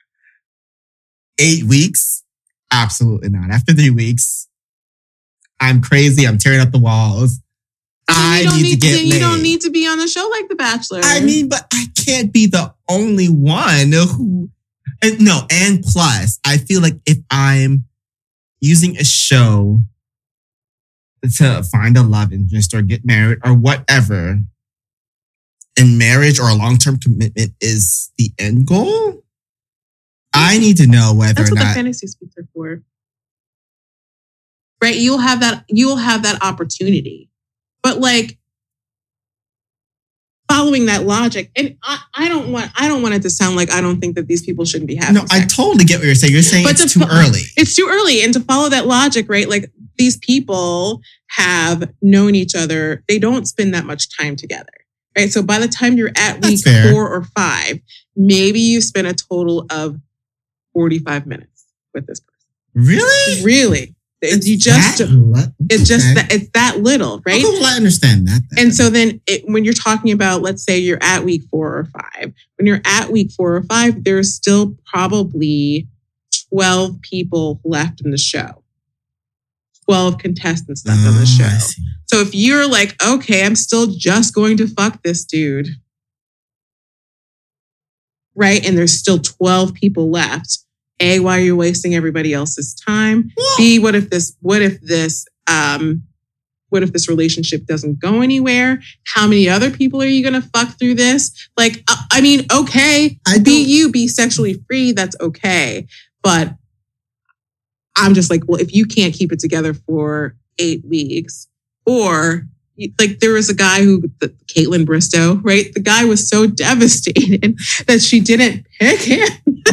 8 weeks, absolutely not. After 3 weeks, I'm crazy. I'm tearing up the walls. I need to get laid. You don't need to be on a show like The Bachelor. I mean, but I can't be the only one who. And plus, I feel like if I'm using a show to find a love interest or get married or whatever, and marriage or a long-term commitment is the end goal, I need to know whether that's or what not the Fantasy Suites are for. Right? You'll have that opportunity. But like following that logic, and I don't want it to sound like I don't think that these people shouldn't be having sex. I totally get what you're saying. You're saying it's too early. It's too early. And to follow that logic, right? Like these people have known each other. They don't spend that much time together. Right. So by the time you're at week 4 or 5, maybe you spend a total of 45 minutes with this person. Really? Really. It's that little, right? Okay, well, I understand that. And so then when you're talking about, let's say you're at week 4 or 5, when you're at week 4 or 5, there's still probably 12 people left in the show. 12 contestants left on the show. So if you're like, okay, I'm still just going to fuck this dude, right? And there's still 12 people left. A, why are you wasting everybody else's time? Yeah. B, what if this relationship doesn't go anywhere? How many other people are you going to fuck through this? Like, I mean, okay, be sexually free. That's okay. But I'm just like, well, if you can't keep it together for 8 weeks, or like there was a guy Caitlin Bristow, right? The guy was so devastated that she didn't pick him.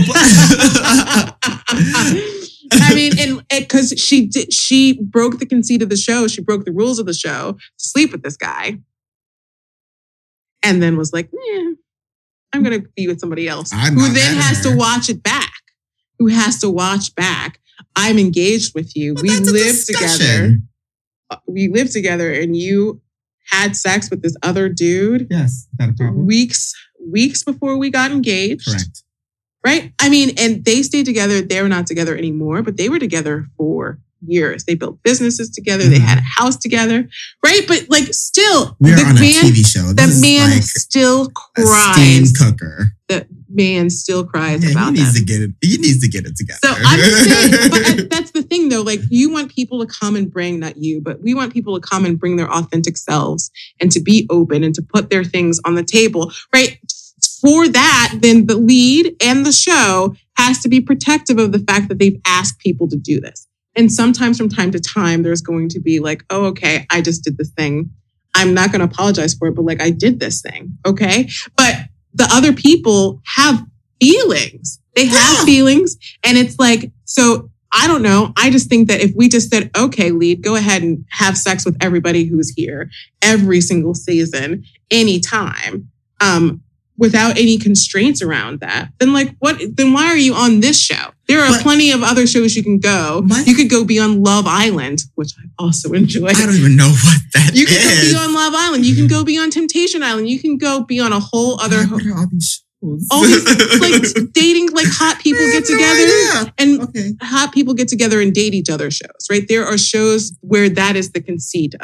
I mean, and because she broke the conceit of the show, she broke the rules of the show to sleep with this guy, and then was like, I'm gonna be with somebody else, who then has to watch it back. Who has to watch back? I'm engaged with you. But we live together. We live together, and you had sex with this other dude. Yes, is that a problem? Weeks before we got engaged. Correct. Right? I mean, and they stayed together. They were not together anymore, but they were together for years. They built businesses together. They had a house together. Right? But like still, we are on a TV show. The man like still cries. A steam cooker. The man still cries about he needs to get it. He needs to get it together. So I'm just saying, but that's the thing though. Like you want people to come and bring, not you, but we want people to come and bring their authentic selves and to be open and to put their things on the table. Right? For that, then the lead and the show has to be protective of the fact that they've asked people to do this. And sometimes from time to time, there's going to be like, oh, okay, I just did this thing. I'm not going to apologize for it, but like I did this thing. Okay. But the other people have feelings. They have feelings. And it's like, so I don't know. I just think that if we just said, okay, lead, go ahead and have sex with everybody who's here every single season, anytime, without any constraints around that, then like what? Then why are you on this show? There are plenty of other shows you can go. You could go be on Love Island, which I also enjoy. I don't even know what that is. You can go be on Love Island. You can go be on Temptation Island. You can go be on a whole other. What are all these shows? All these like dating, like hot people get together hot people get together and date each other shows. Right? There are shows where that is the conceit of it.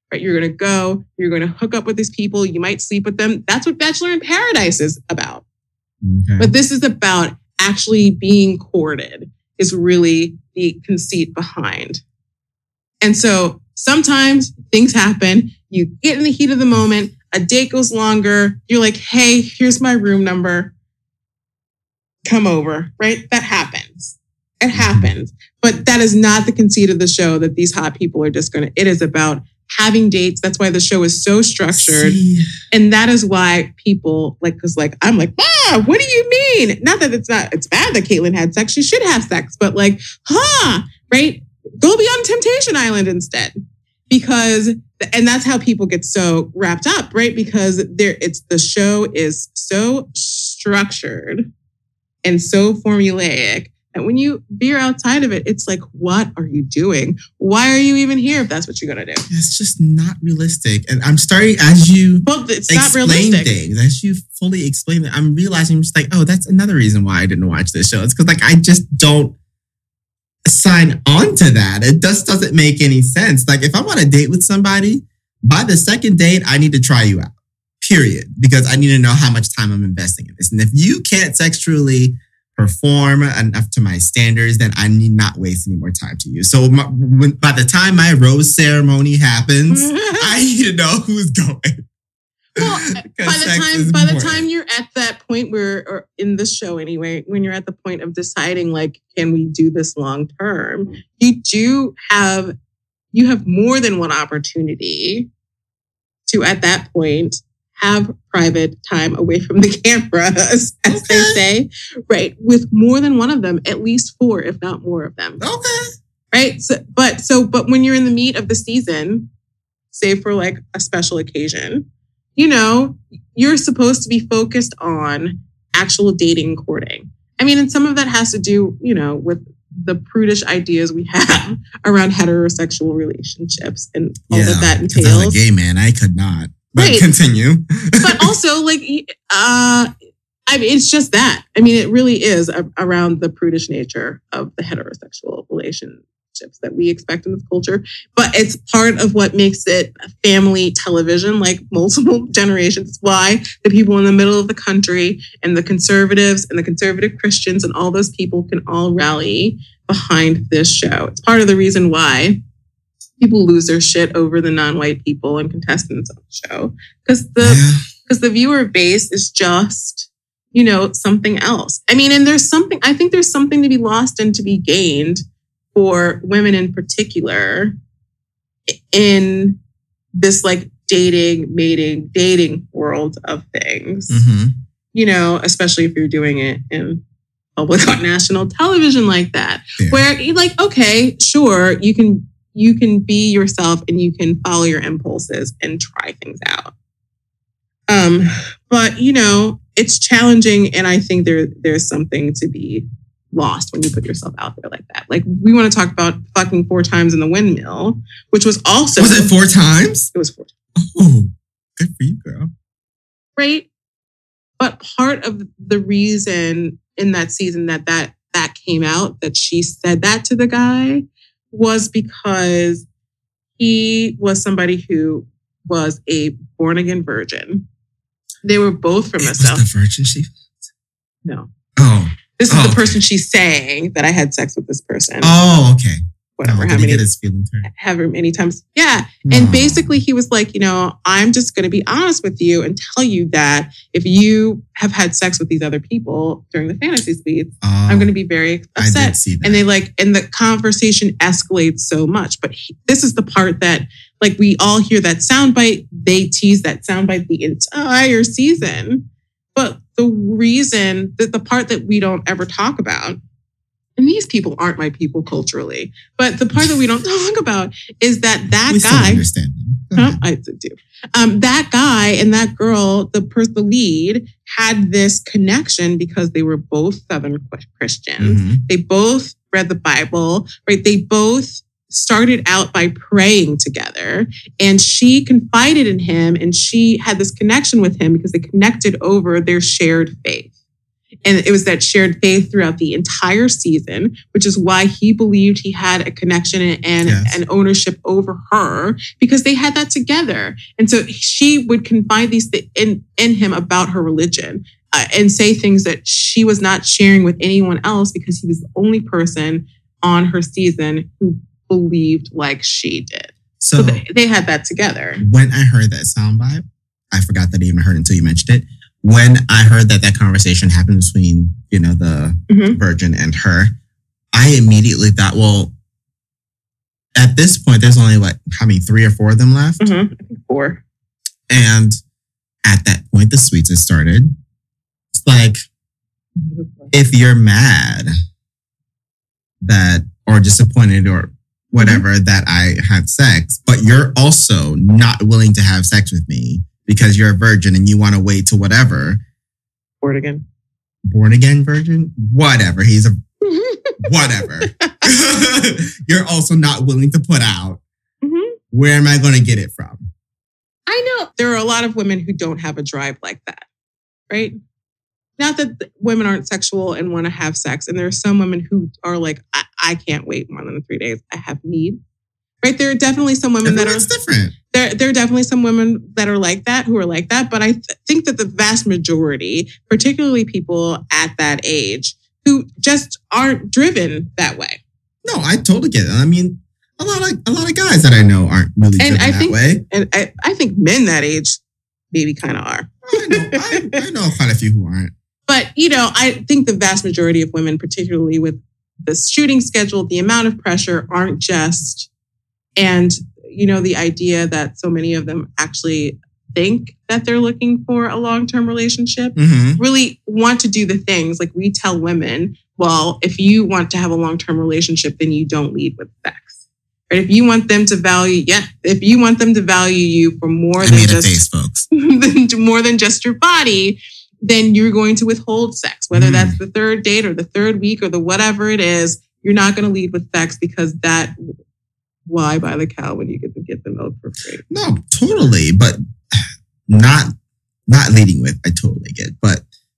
right? You're going to go, you're going to hook up with these people. You might sleep with them. That's what Bachelor in Paradise is about. Okay. But this is about actually being courted is really the conceit behind. And so sometimes things happen. You get in the heat of the moment. A date goes longer. You're like, hey, here's my room number. Come over, right? That happens. It happens. But that is not the conceit of the show that these hot people are just going to, it is about having dates. That's why the show is so structured. And that is why people because I'm like, what do you mean? Not that it's bad that Caitlyn had sex. She should have sex, but right? Go be on Temptation Island instead. And that's how people get so wrapped up, right? Because the show is so structured and so formulaic that when you veer outside of it, it's like, what are you doing? Why are you even here if that's what you're going to do? It's just not realistic. And I'm starting, as you explain things, as you fully explain it, I'm realizing I'm just like, oh, that's another reason why I didn't watch this show. It's because I just don't sign on to that. It just doesn't make any sense. Like if I'm on a date with somebody, by the second date, I need to try you out, period. Because I need to know how much time I'm investing in this. And if you can't sexually perform enough to my standards, then I need not waste any more time to you. So by the time my rose ceremony happens, I need to know who's going. Well, by the time you're at that point or in this show anyway, when you're at the point of deciding can we do this long term, you have more than one opportunity to at that point have private time away from the cameras, as they say, right? With more than one of them, at least 4, if not more of them. Okay. Right. But when you're in the meat of the season, say for a special occasion, you're supposed to be focused on actual dating and courting. I mean, and some of that has to do, with the prudish ideas we have around heterosexual relationships and all that entails. As a gay man, I could not. But right. Continue. But also, it's just that. I mean, it really is around the prudish nature of the heterosexual relationships that we expect in this culture. But it's part of what makes it family television, multiple generations. It's why the people in the middle of the country and the conservatives and the conservative Christians and all those people can all rally behind this show. It's part of the reason why people lose their shit over the non-white people and contestants on the show. Because the viewer base is just, something else. I mean, and I think there's something to be lost and to be gained for women in particular in this dating world of things, especially if you're doing it in public on national television like that, where you're okay, sure, you can be yourself and you can follow your impulses and try things out. But it's challenging, and I think there's something to be lost when you put yourself out there like that. We want to talk about fucking 4 times in the windmill, which was also... Was it 4 times? It was 4 times. Oh, good for you, girl. Right? But part of the reason in that season that came out, that she said that to the guy, was because he was somebody who was a born-again virgin. They were both from the South. Was the virgin she? No. Oh. This is the person she's saying that I had sex with this person. Oh, okay. Whatever. How many get his feelings hurt? However many times. Yeah. And basically he was like, I'm just going to be honest with you and tell you that if you have had sex with these other people during the fantasy suites, I'm going to be very upset. I did see that. And and the conversation escalates so much. But this is the part that we all hear that soundbite. They tease that soundbite the entire season. But the reason that the part that we don't ever talk about, and these people aren't my people culturally, but the part that we don't talk about is that we guy. Still understand them. I do. That guy and that girl, the lead, had this connection because they were both Southern Christians. Mm-hmm. They both read the Bible, right? They both started out by praying together, and she confided in him, and she had this connection with him because they connected over their shared faith. And it was that shared faith throughout the entire season, which is why he believed he had a connection and an ownership over her, because they had that together. And so she would confide these in him about her religion and say things that she was not sharing with anyone else because he was the only person on her season who believed like she did. So they had that together. When I heard that soundbite, I forgot that I even heard it until you mentioned it. When I heard that conversation happened between, the virgin and her, I immediately thought, well, at this point, there's only 3 or 4 of them left? I think 4. And at that point, the sweets had started. It's like, if you're mad or disappointed or whatever that I had sex, but you're also not willing to have sex with me because you're a virgin and you want to wait till whatever. Born again virgin? Whatever. He's a whatever. You're also not willing to put out. Where am I going to get it from? I know there are a lot of women who don't have a drive like that, right? Not that women aren't sexual and want to have sex. And there are some women who are like, I can't wait more than 3 days. I have need. Right? There are definitely some women that are different. There are definitely some women that are like that, who are like that. But I think that the vast majority, particularly people at that age, who just aren't driven that way. No, I totally get it. I mean, a lot of guys that I know aren't really driven that way. And I think men that age maybe kind of are. I know quite a few who aren't. But, I think the vast majority of women, particularly with the shooting schedule, the amount of pressure aren't just, and, the idea that so many of them actually think that they're looking for a long-term relationship, really want to do the things like we tell women, well, if you want to have a long-term relationship, then you don't lead with sex. Right? If you want them to value you for more than just your body, then you're going to withhold sex, whether that's the third date or the third week or the whatever it is. You're not going to lead with sex because why buy the cow when you get to get the milk for free? No, totally. But not leading with, I totally get. But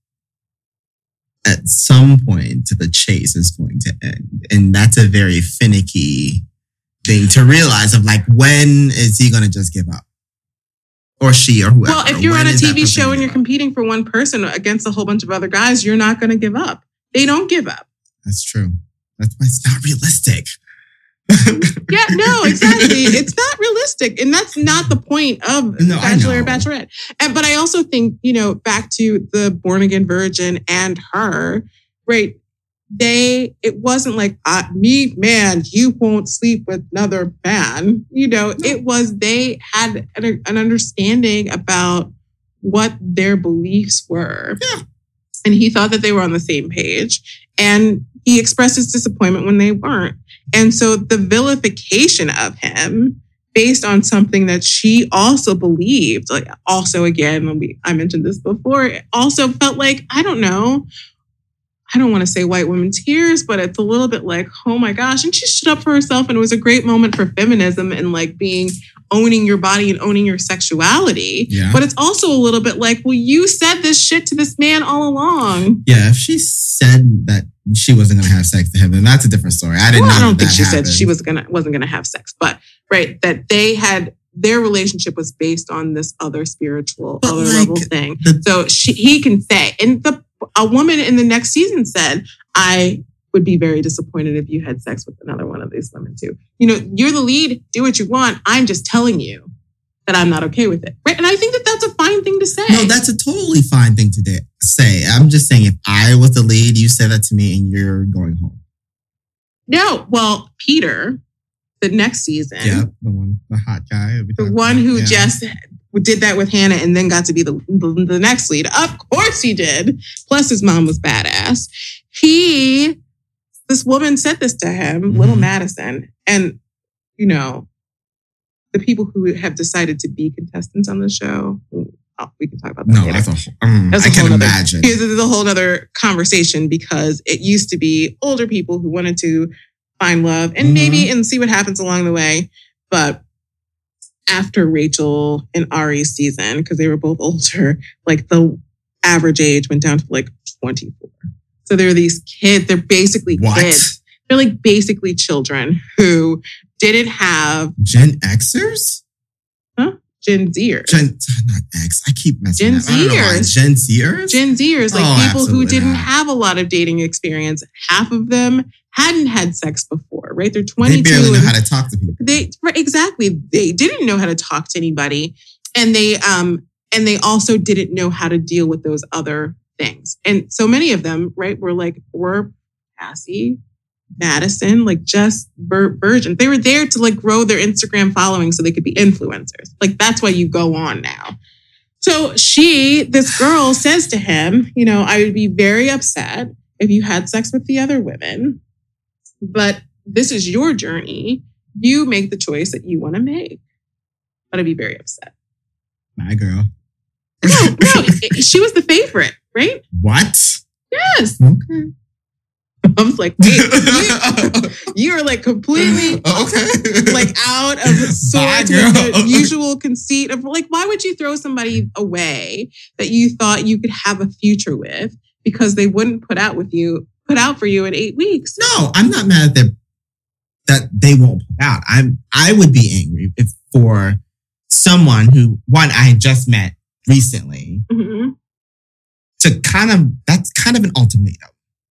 at some point, the chase is going to end. And that's a very finicky thing to realize of when is he going to just give up? Or she or whoever. Well, if you're on a TV show and you're competing for one person against a whole bunch of other guys, you're not going to give up. They don't give up. That's true. That's why it's not realistic. Yeah, no, exactly. It's not realistic. And that's not the point of Bachelor or Bachelorette. But I also think, back to the born again virgin and her, right? It wasn't like, me, man, you won't sleep with another man. It was, they had an understanding about what their beliefs were. Yeah. And he thought that they were on the same page. And he expressed his disappointment when they weren't. And so the vilification of him based on something that she also believed, I mentioned this before, it also felt like, I don't want to say white women tears, but it's a little bit like, oh my gosh. And she stood up for herself, and it was a great moment for feminism and owning your body and owning your sexuality. Yeah. But it's also a little bit like, well, you said this shit to this man all along. Yeah, if she said that she wasn't going to have sex to him, then that's a different story. I don't think she said she wasn't going to have sex, but right, that they had, their relationship was based on this other spiritual, other level thing. So he can say, and a woman in the next season said, I would be very disappointed if you had sex with another one of these women too. You're the lead, do what you want. I'm just telling you that I'm not okay with it. Right? And I think that that's a fine thing to say. No, that's a totally fine thing to say. I'm just saying, if I was the lead, you said that to me and you're going home. No, well, Peter, the next season. Yeah, the hot guy. The one who just did that with Hannah and then got to be the next lead. Of course he did. Plus his mom was badass. This woman said this to him, Little Madison. And, the people who have decided to be contestants on the show, we can talk about that later. I can imagine. There's a whole other conversation because it used to be older people who wanted to find love and maybe see what happens along the way. But after Rachel and Ari's season, because they were both older, average age went down to like 24. So there are these kids, they're basically kids. They're like basically children who didn't have... Gen Xers? Huh? Gen Zers. Not X. I keep messing Gen up. I don't know why. Zers. Gen Zers? Gen Zers, like people who didn't not. have a lot of dating experience. Half of them hadn't had sex before, right? They're 22. They barely know how to talk to people. Exactly. They didn't know how to talk to anybody. And they also didn't know how to deal with those other things. And so many of them, right, were Cassie, Madison, like just virgin. They were there to like grow their Instagram following so they could be influencers. Like that's why you go on now. So this girl says to him, you know, I would be very upset if you had sex with the other women, but this is your journey. You make the choice that you want to make. But I'd be very upset. My girl. No, she was the favorite, right? What? Yes. Okay. I was like, wait, you are like completely like out of sorts with the usual conceit of like, why would you throw somebody away that you thought you could have a future with because they wouldn't put out for you in 8 weeks? No, I'm not mad at them that they won't put out. I would be angry if for someone who I had just met recently that's kind of an ultimatum.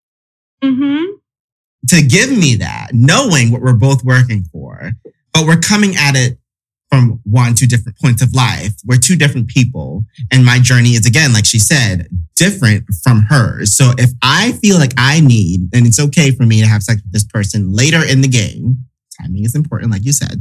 To give me that, knowing what we're both working for, but we're coming at it from two different points of life. We're two different people. And my journey is, again, like she said, different from hers. So if I feel like I need, and it's okay for me to have sex with this person later in the game, timing is important, like you said,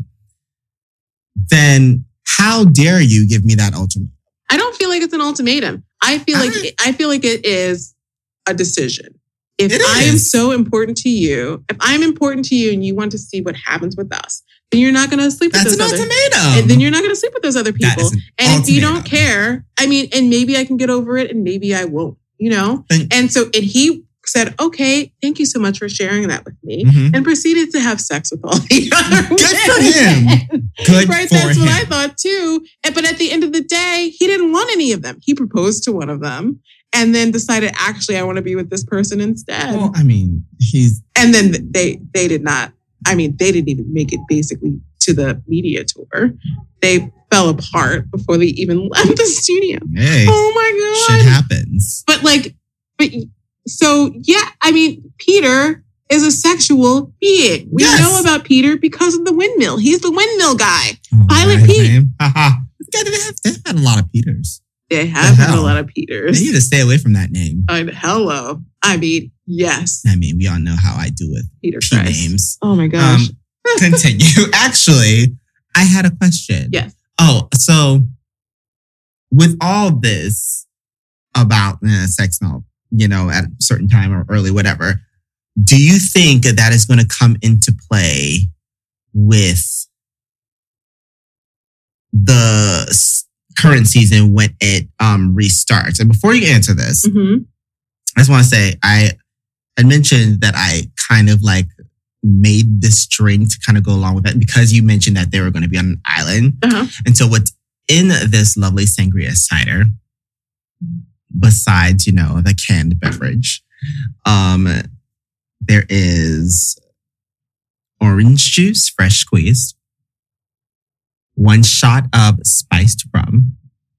then how dare you give me that ultimatum? I don't feel like it's an ultimatum. I feel like it is a decision. If I am so important to you, if I'm important to you and you want to see what happens with us, then you're not going to sleep with those other people. That's an ultimatum. And then you're not going to sleep with those other people. And if you don't care, I mean, and maybe I can get over it and maybe I won't, you know? And he said, okay, thank you so much for sharing that with me. And proceeded to have sex with all the other women. Good for him. Good right, for that's him. what I thought too. But at the end of the day, he didn't want any of them. He proposed to one of them. And then decided, actually, I want to be with this person instead. Well, I mean, And then they did not. I mean, they didn't even make it basically to the media tour. They fell apart before they even left the studio. Hey, oh my God. Shit happens. So yeah, I mean, Peter is a sexual being. We know about Peter because of the windmill. He's the windmill guy. Pilot Pete. They've had a lot of Peters. They have had a lot of Peters. They need to stay away from that name. Hello. I mean, yes. I mean, we all know how I do with Peter P names. Oh my gosh. Continue. Actually, I had a question. Yes. Oh, so with all this about sex now, you know, at a certain time or early, whatever, do you think that is going to come into play with the current season when it restarts? And before you answer this, I just want to say I had mentioned that I kind of like made this drink to kind of go along with it because you mentioned that they were going to be on an island. And so what's in this lovely sangria cider, besides, you know, the canned beverage, there is orange juice, fresh squeezed, 1 shot of spiced rum,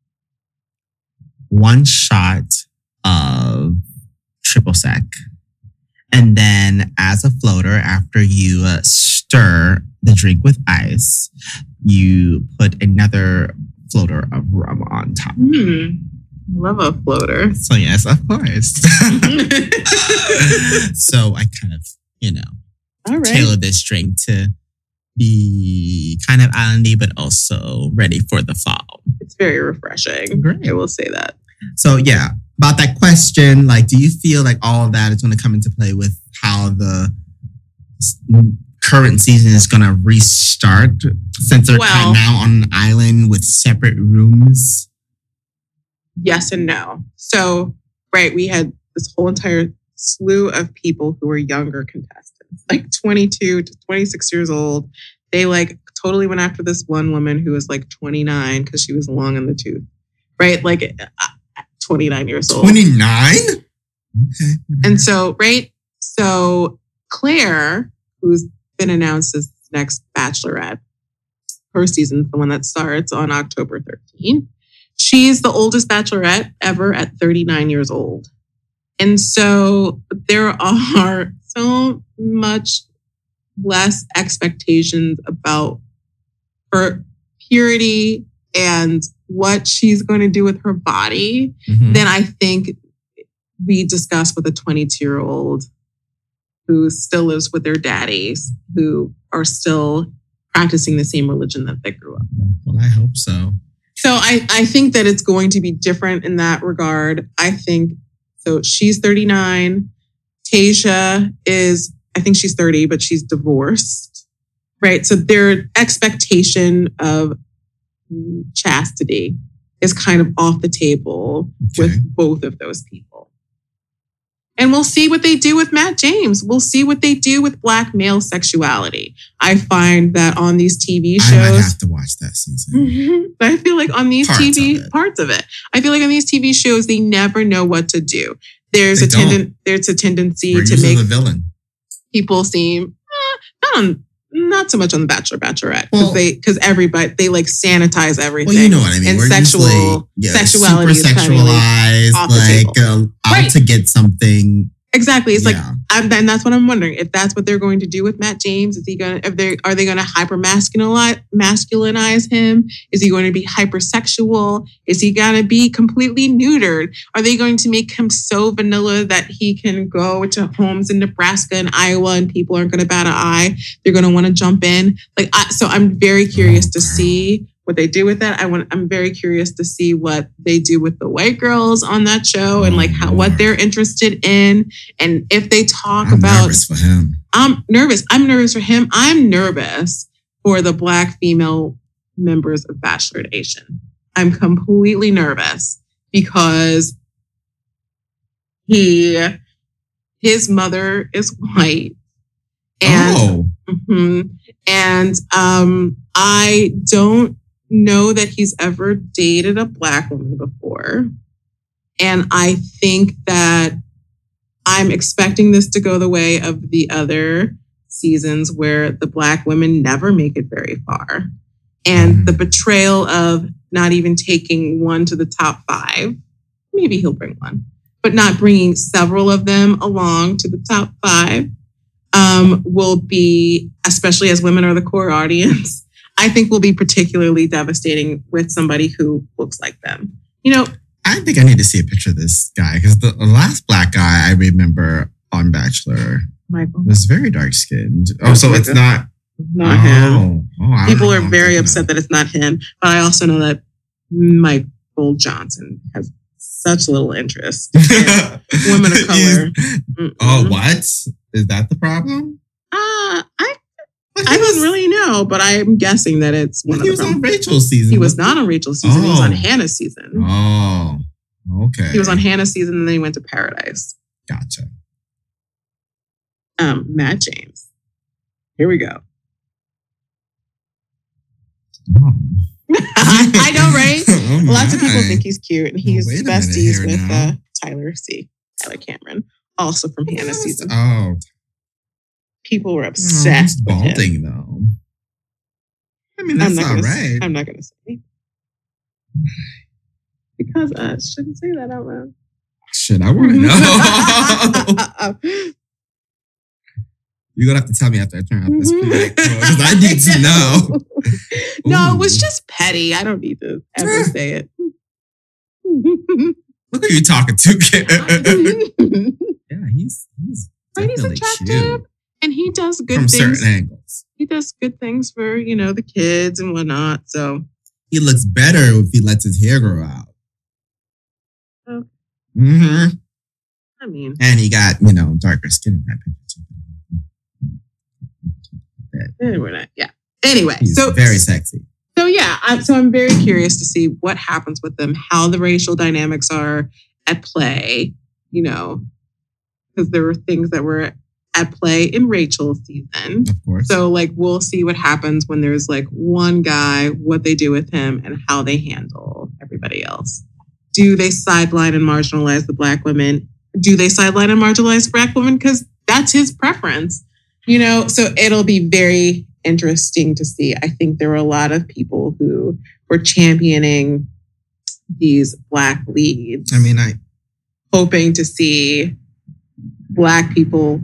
1 shot of triple sec, and then as a floater, after you stir the drink with ice, you put another floater of rum on top. I love a floater. So yes, of course. So I kind of, you know, tailored this drink to be kind of islandy, but also ready for the fall. It's very refreshing. Great. I will say that. So yeah, about that question, like, do you feel like all of that is going to come into play with how the current season is going to restart since they're kind of now on an island with separate rooms? Yes and no. So, right, we had this whole entire slew of people who were younger contestants, like 22 to 26 years old. They like totally went after this one woman who was like 29 because she was long in the tooth, right? Like 29 years old. 29? Okay. And so, right? So Claire, who's been announced as next Bachelorette, her season's the one that starts on October 13th. She's the oldest Bachelorette ever at 39 years old. And so there are so much less expectations about her purity and what she's going to do with her body than I think we discussed with a 22-year-old who still lives with their daddies, who are still practicing the same religion that they grew up with. Well, I hope so. So I think that it's going to be different in that regard. I think, so she's 39. Tayshia is, I think she's 30, but she's divorced, right? So their expectation of chastity is kind of off the table with both of those people. And we'll see what they do with Matt James. We'll see what they do with Black male sexuality. I find that on these TV shows... I might have to watch that season. I feel like on these parts of it. I feel like on these TV shows, they never know what to do. There's a tendency to make the villain. People seem... not so much on The Bachelor, Bachelorette, because everybody, they like sanitize everything. Well, you know what I mean. And we're sexuality is super sexualized, like out to get something. Exactly. It's like, and that's what I'm wondering. If that's what they're going to do with Matt James, are they going to hyper masculinize him? Is he going to be hypersexual? Is he going to be completely neutered? Are they going to make him so vanilla that he can go to homes in Nebraska and Iowa and people aren't going to bat an eye? They're going to want to jump in. So I'm very curious to see what they do with that. I'm very curious to see what they do with the white girls on that show and what they're interested in. And if they talk about... I'm nervous for him. I'm nervous for him. I'm nervous for the Black female members of Bachelor Nation. I'm completely nervous because his mother is white. And, and I don't know that he's ever dated a Black woman before. And I think that I'm expecting this to go the way of the other seasons where the Black women never make it very far. And the betrayal of not even taking one to the top 5, maybe he'll bring one, but not bringing several of them along to the top 5 will be, especially as women are the core audience, I think will be particularly devastating with somebody who looks like them. I think I need to see a picture of this guy because the last Black guy I remember on Bachelor was very dark skinned. Oh, so it's not him. People are very upset that it's not him. But I also know that Michael Johnson has such little interest in women of color. Oh, what? Is that the problem? I don't really know, but I'm guessing that it's one of the... He was on Rachel's season. He was not on Rachel's season. He was on Hannah's season. Oh, okay. He was on Hannah's season and then he went to Paradise. Gotcha. Matt James. Here we go. Oh. I know, right? Oh, lots of people think he's cute and he's besties with Tyler Cameron, also from Hannah's season. Oh, people were obsessed with balding, him. Though. I mean, that's all right. I'm not going to say. Because I shouldn't say that out loud. Shit, I want to know. You're going to have to tell me after I turn off this because I need to know. No, it was just petty. I don't need to ever say it. Look who you're talking to, kid. Yeah, he's definitely attractive. Cute. And he does good from things. Certain angles. He does good things for, the kids and whatnot. So he looks better if he lets his hair grow out. Oh. Mm-hmm. I mean. And he got, darker skin in that picture too. Anyway, he's very sexy. So yeah, I'm very curious to see what happens with them, how the racial dynamics are at play, because there were things that were at play in Rachel's season. Of course. So we'll see what happens when there's one guy, what they do with him and how they handle everybody else. do they sideline and marginalize the Black women? Do they sideline and marginalize Black women? Because that's his preference, you know? So it'll be very interesting to see. I think there were a lot of people who were championing these Black leads. I mean, hoping to see Black people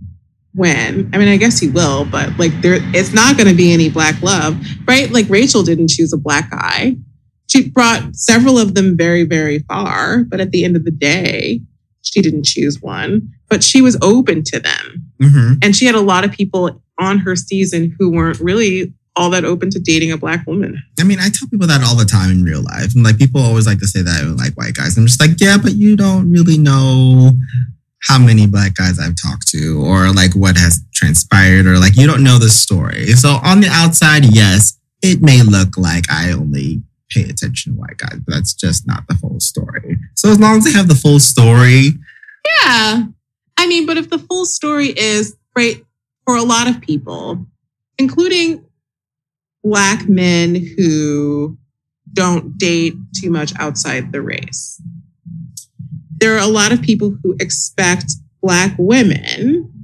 win. I mean, I guess he will, but like it's not going to be any Black love, right? Like Rachel didn't choose a Black guy. She brought several of them very, very far, but at the end of the day, she didn't choose one, but she was open to them. Mm-hmm. And she had a lot of people on her season who weren't really all that open to dating a Black woman. I mean, I tell people that all the time in real life. And like people always like to say that like white guys. I'm just like, yeah, but you don't really know how many Black guys I've talked to or like what has transpired or like you don't know the story. So on the outside, yes, it may look like I only pay attention to white guys, but that's just not the full story. So as long as they have the full story. Yeah. I mean, but if the full story is, right, for a lot of people, including Black men who don't date too much outside the race, there are a lot of people who expect Black women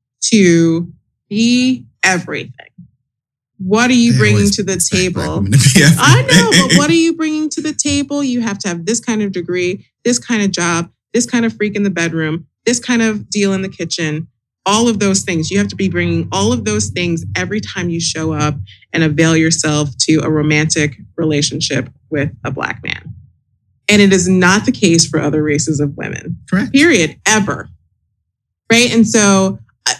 to be everything. What are you bringing to the table? I know, but what are you bringing to the table? You have to have this kind of degree, this kind of job, this kind of freak in the bedroom, this kind of deal in the kitchen, all of those things. You have to be bringing all of those things every time you show up and avail yourself to a romantic relationship with a Black man. And it is not the case for other races of women. Correct. Period. Ever. Right? And so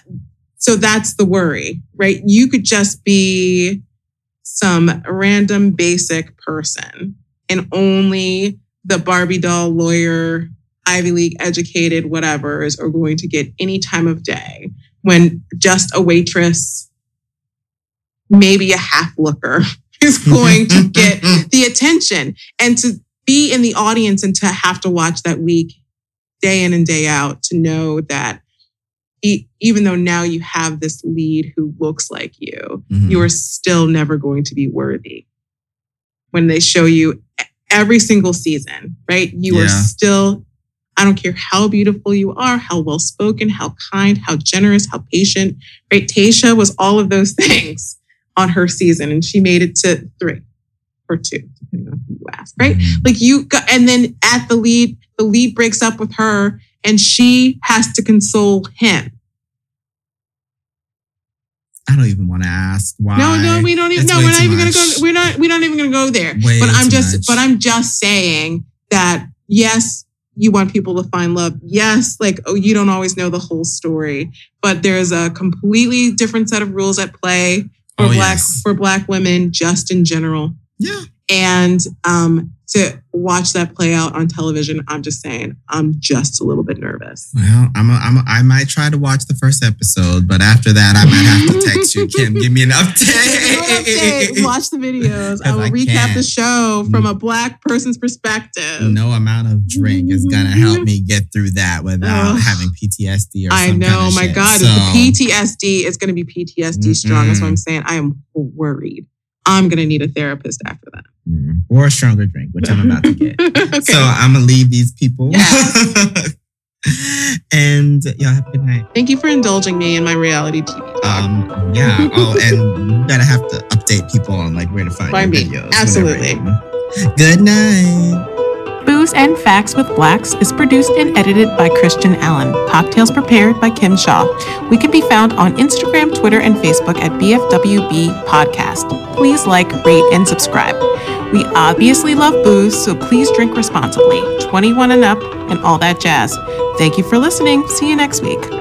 that's the worry, right? You could just be some random basic person and only the Barbie doll lawyer, Ivy League educated whatevers are going to get any time of day when just a waitress, maybe a half looker is going to get the attention. And to be in the audience and to have to watch that week, day in and day out, to know that even though now you have this lead who looks like you, you are still never going to be worthy. When they show you every single season, right? You are still, I don't care how beautiful you are, how well-spoken, how kind, how generous, how patient, right? Tayshia was all of those things on her season, and she made it to 3 or 2, depending on who you ask, right? Like and then at the lead breaks up with her, and she has to console him. I don't even want to ask why. No, we don't even. No, we're not even going to go. We're not even going to go there. But I'm just saying that yes, you want people to find love. Yes, like you don't always know the whole story, but there's a completely different set of rules at play for Black women, just in general. Yeah, and to watch that play out on television, I'm just saying, I'm just a little bit nervous. Well, I might try to watch the first episode, but after that, I might have to text you, Kim. Give me an update. Watch the videos. I will recap the show from a Black person's perspective. No amount of drink is gonna help me get through that without having PTSD or something. I know, my God, the PTSD is going to be PTSD strong. That's what I'm saying. I am worried. I'm going to need a therapist after that. Or a stronger drink, which I'm about to get. Okay. So I'm going to leave these people. Yes. And y'all have a good night. Thank you for indulging me in my reality TV talk. Yeah. Oh, and you got to have to update people on like where to find your videos. Absolutely. Good night. Booze and Facts with Blacks is produced and edited by Christian Allen. Cocktails prepared by Kim Shaw. We can be found on Instagram, Twitter, and Facebook at BFWB Podcast. Please like, rate, and subscribe. We obviously love booze, so please drink responsibly. 21 and up and all that jazz. Thank you for listening. See you next week.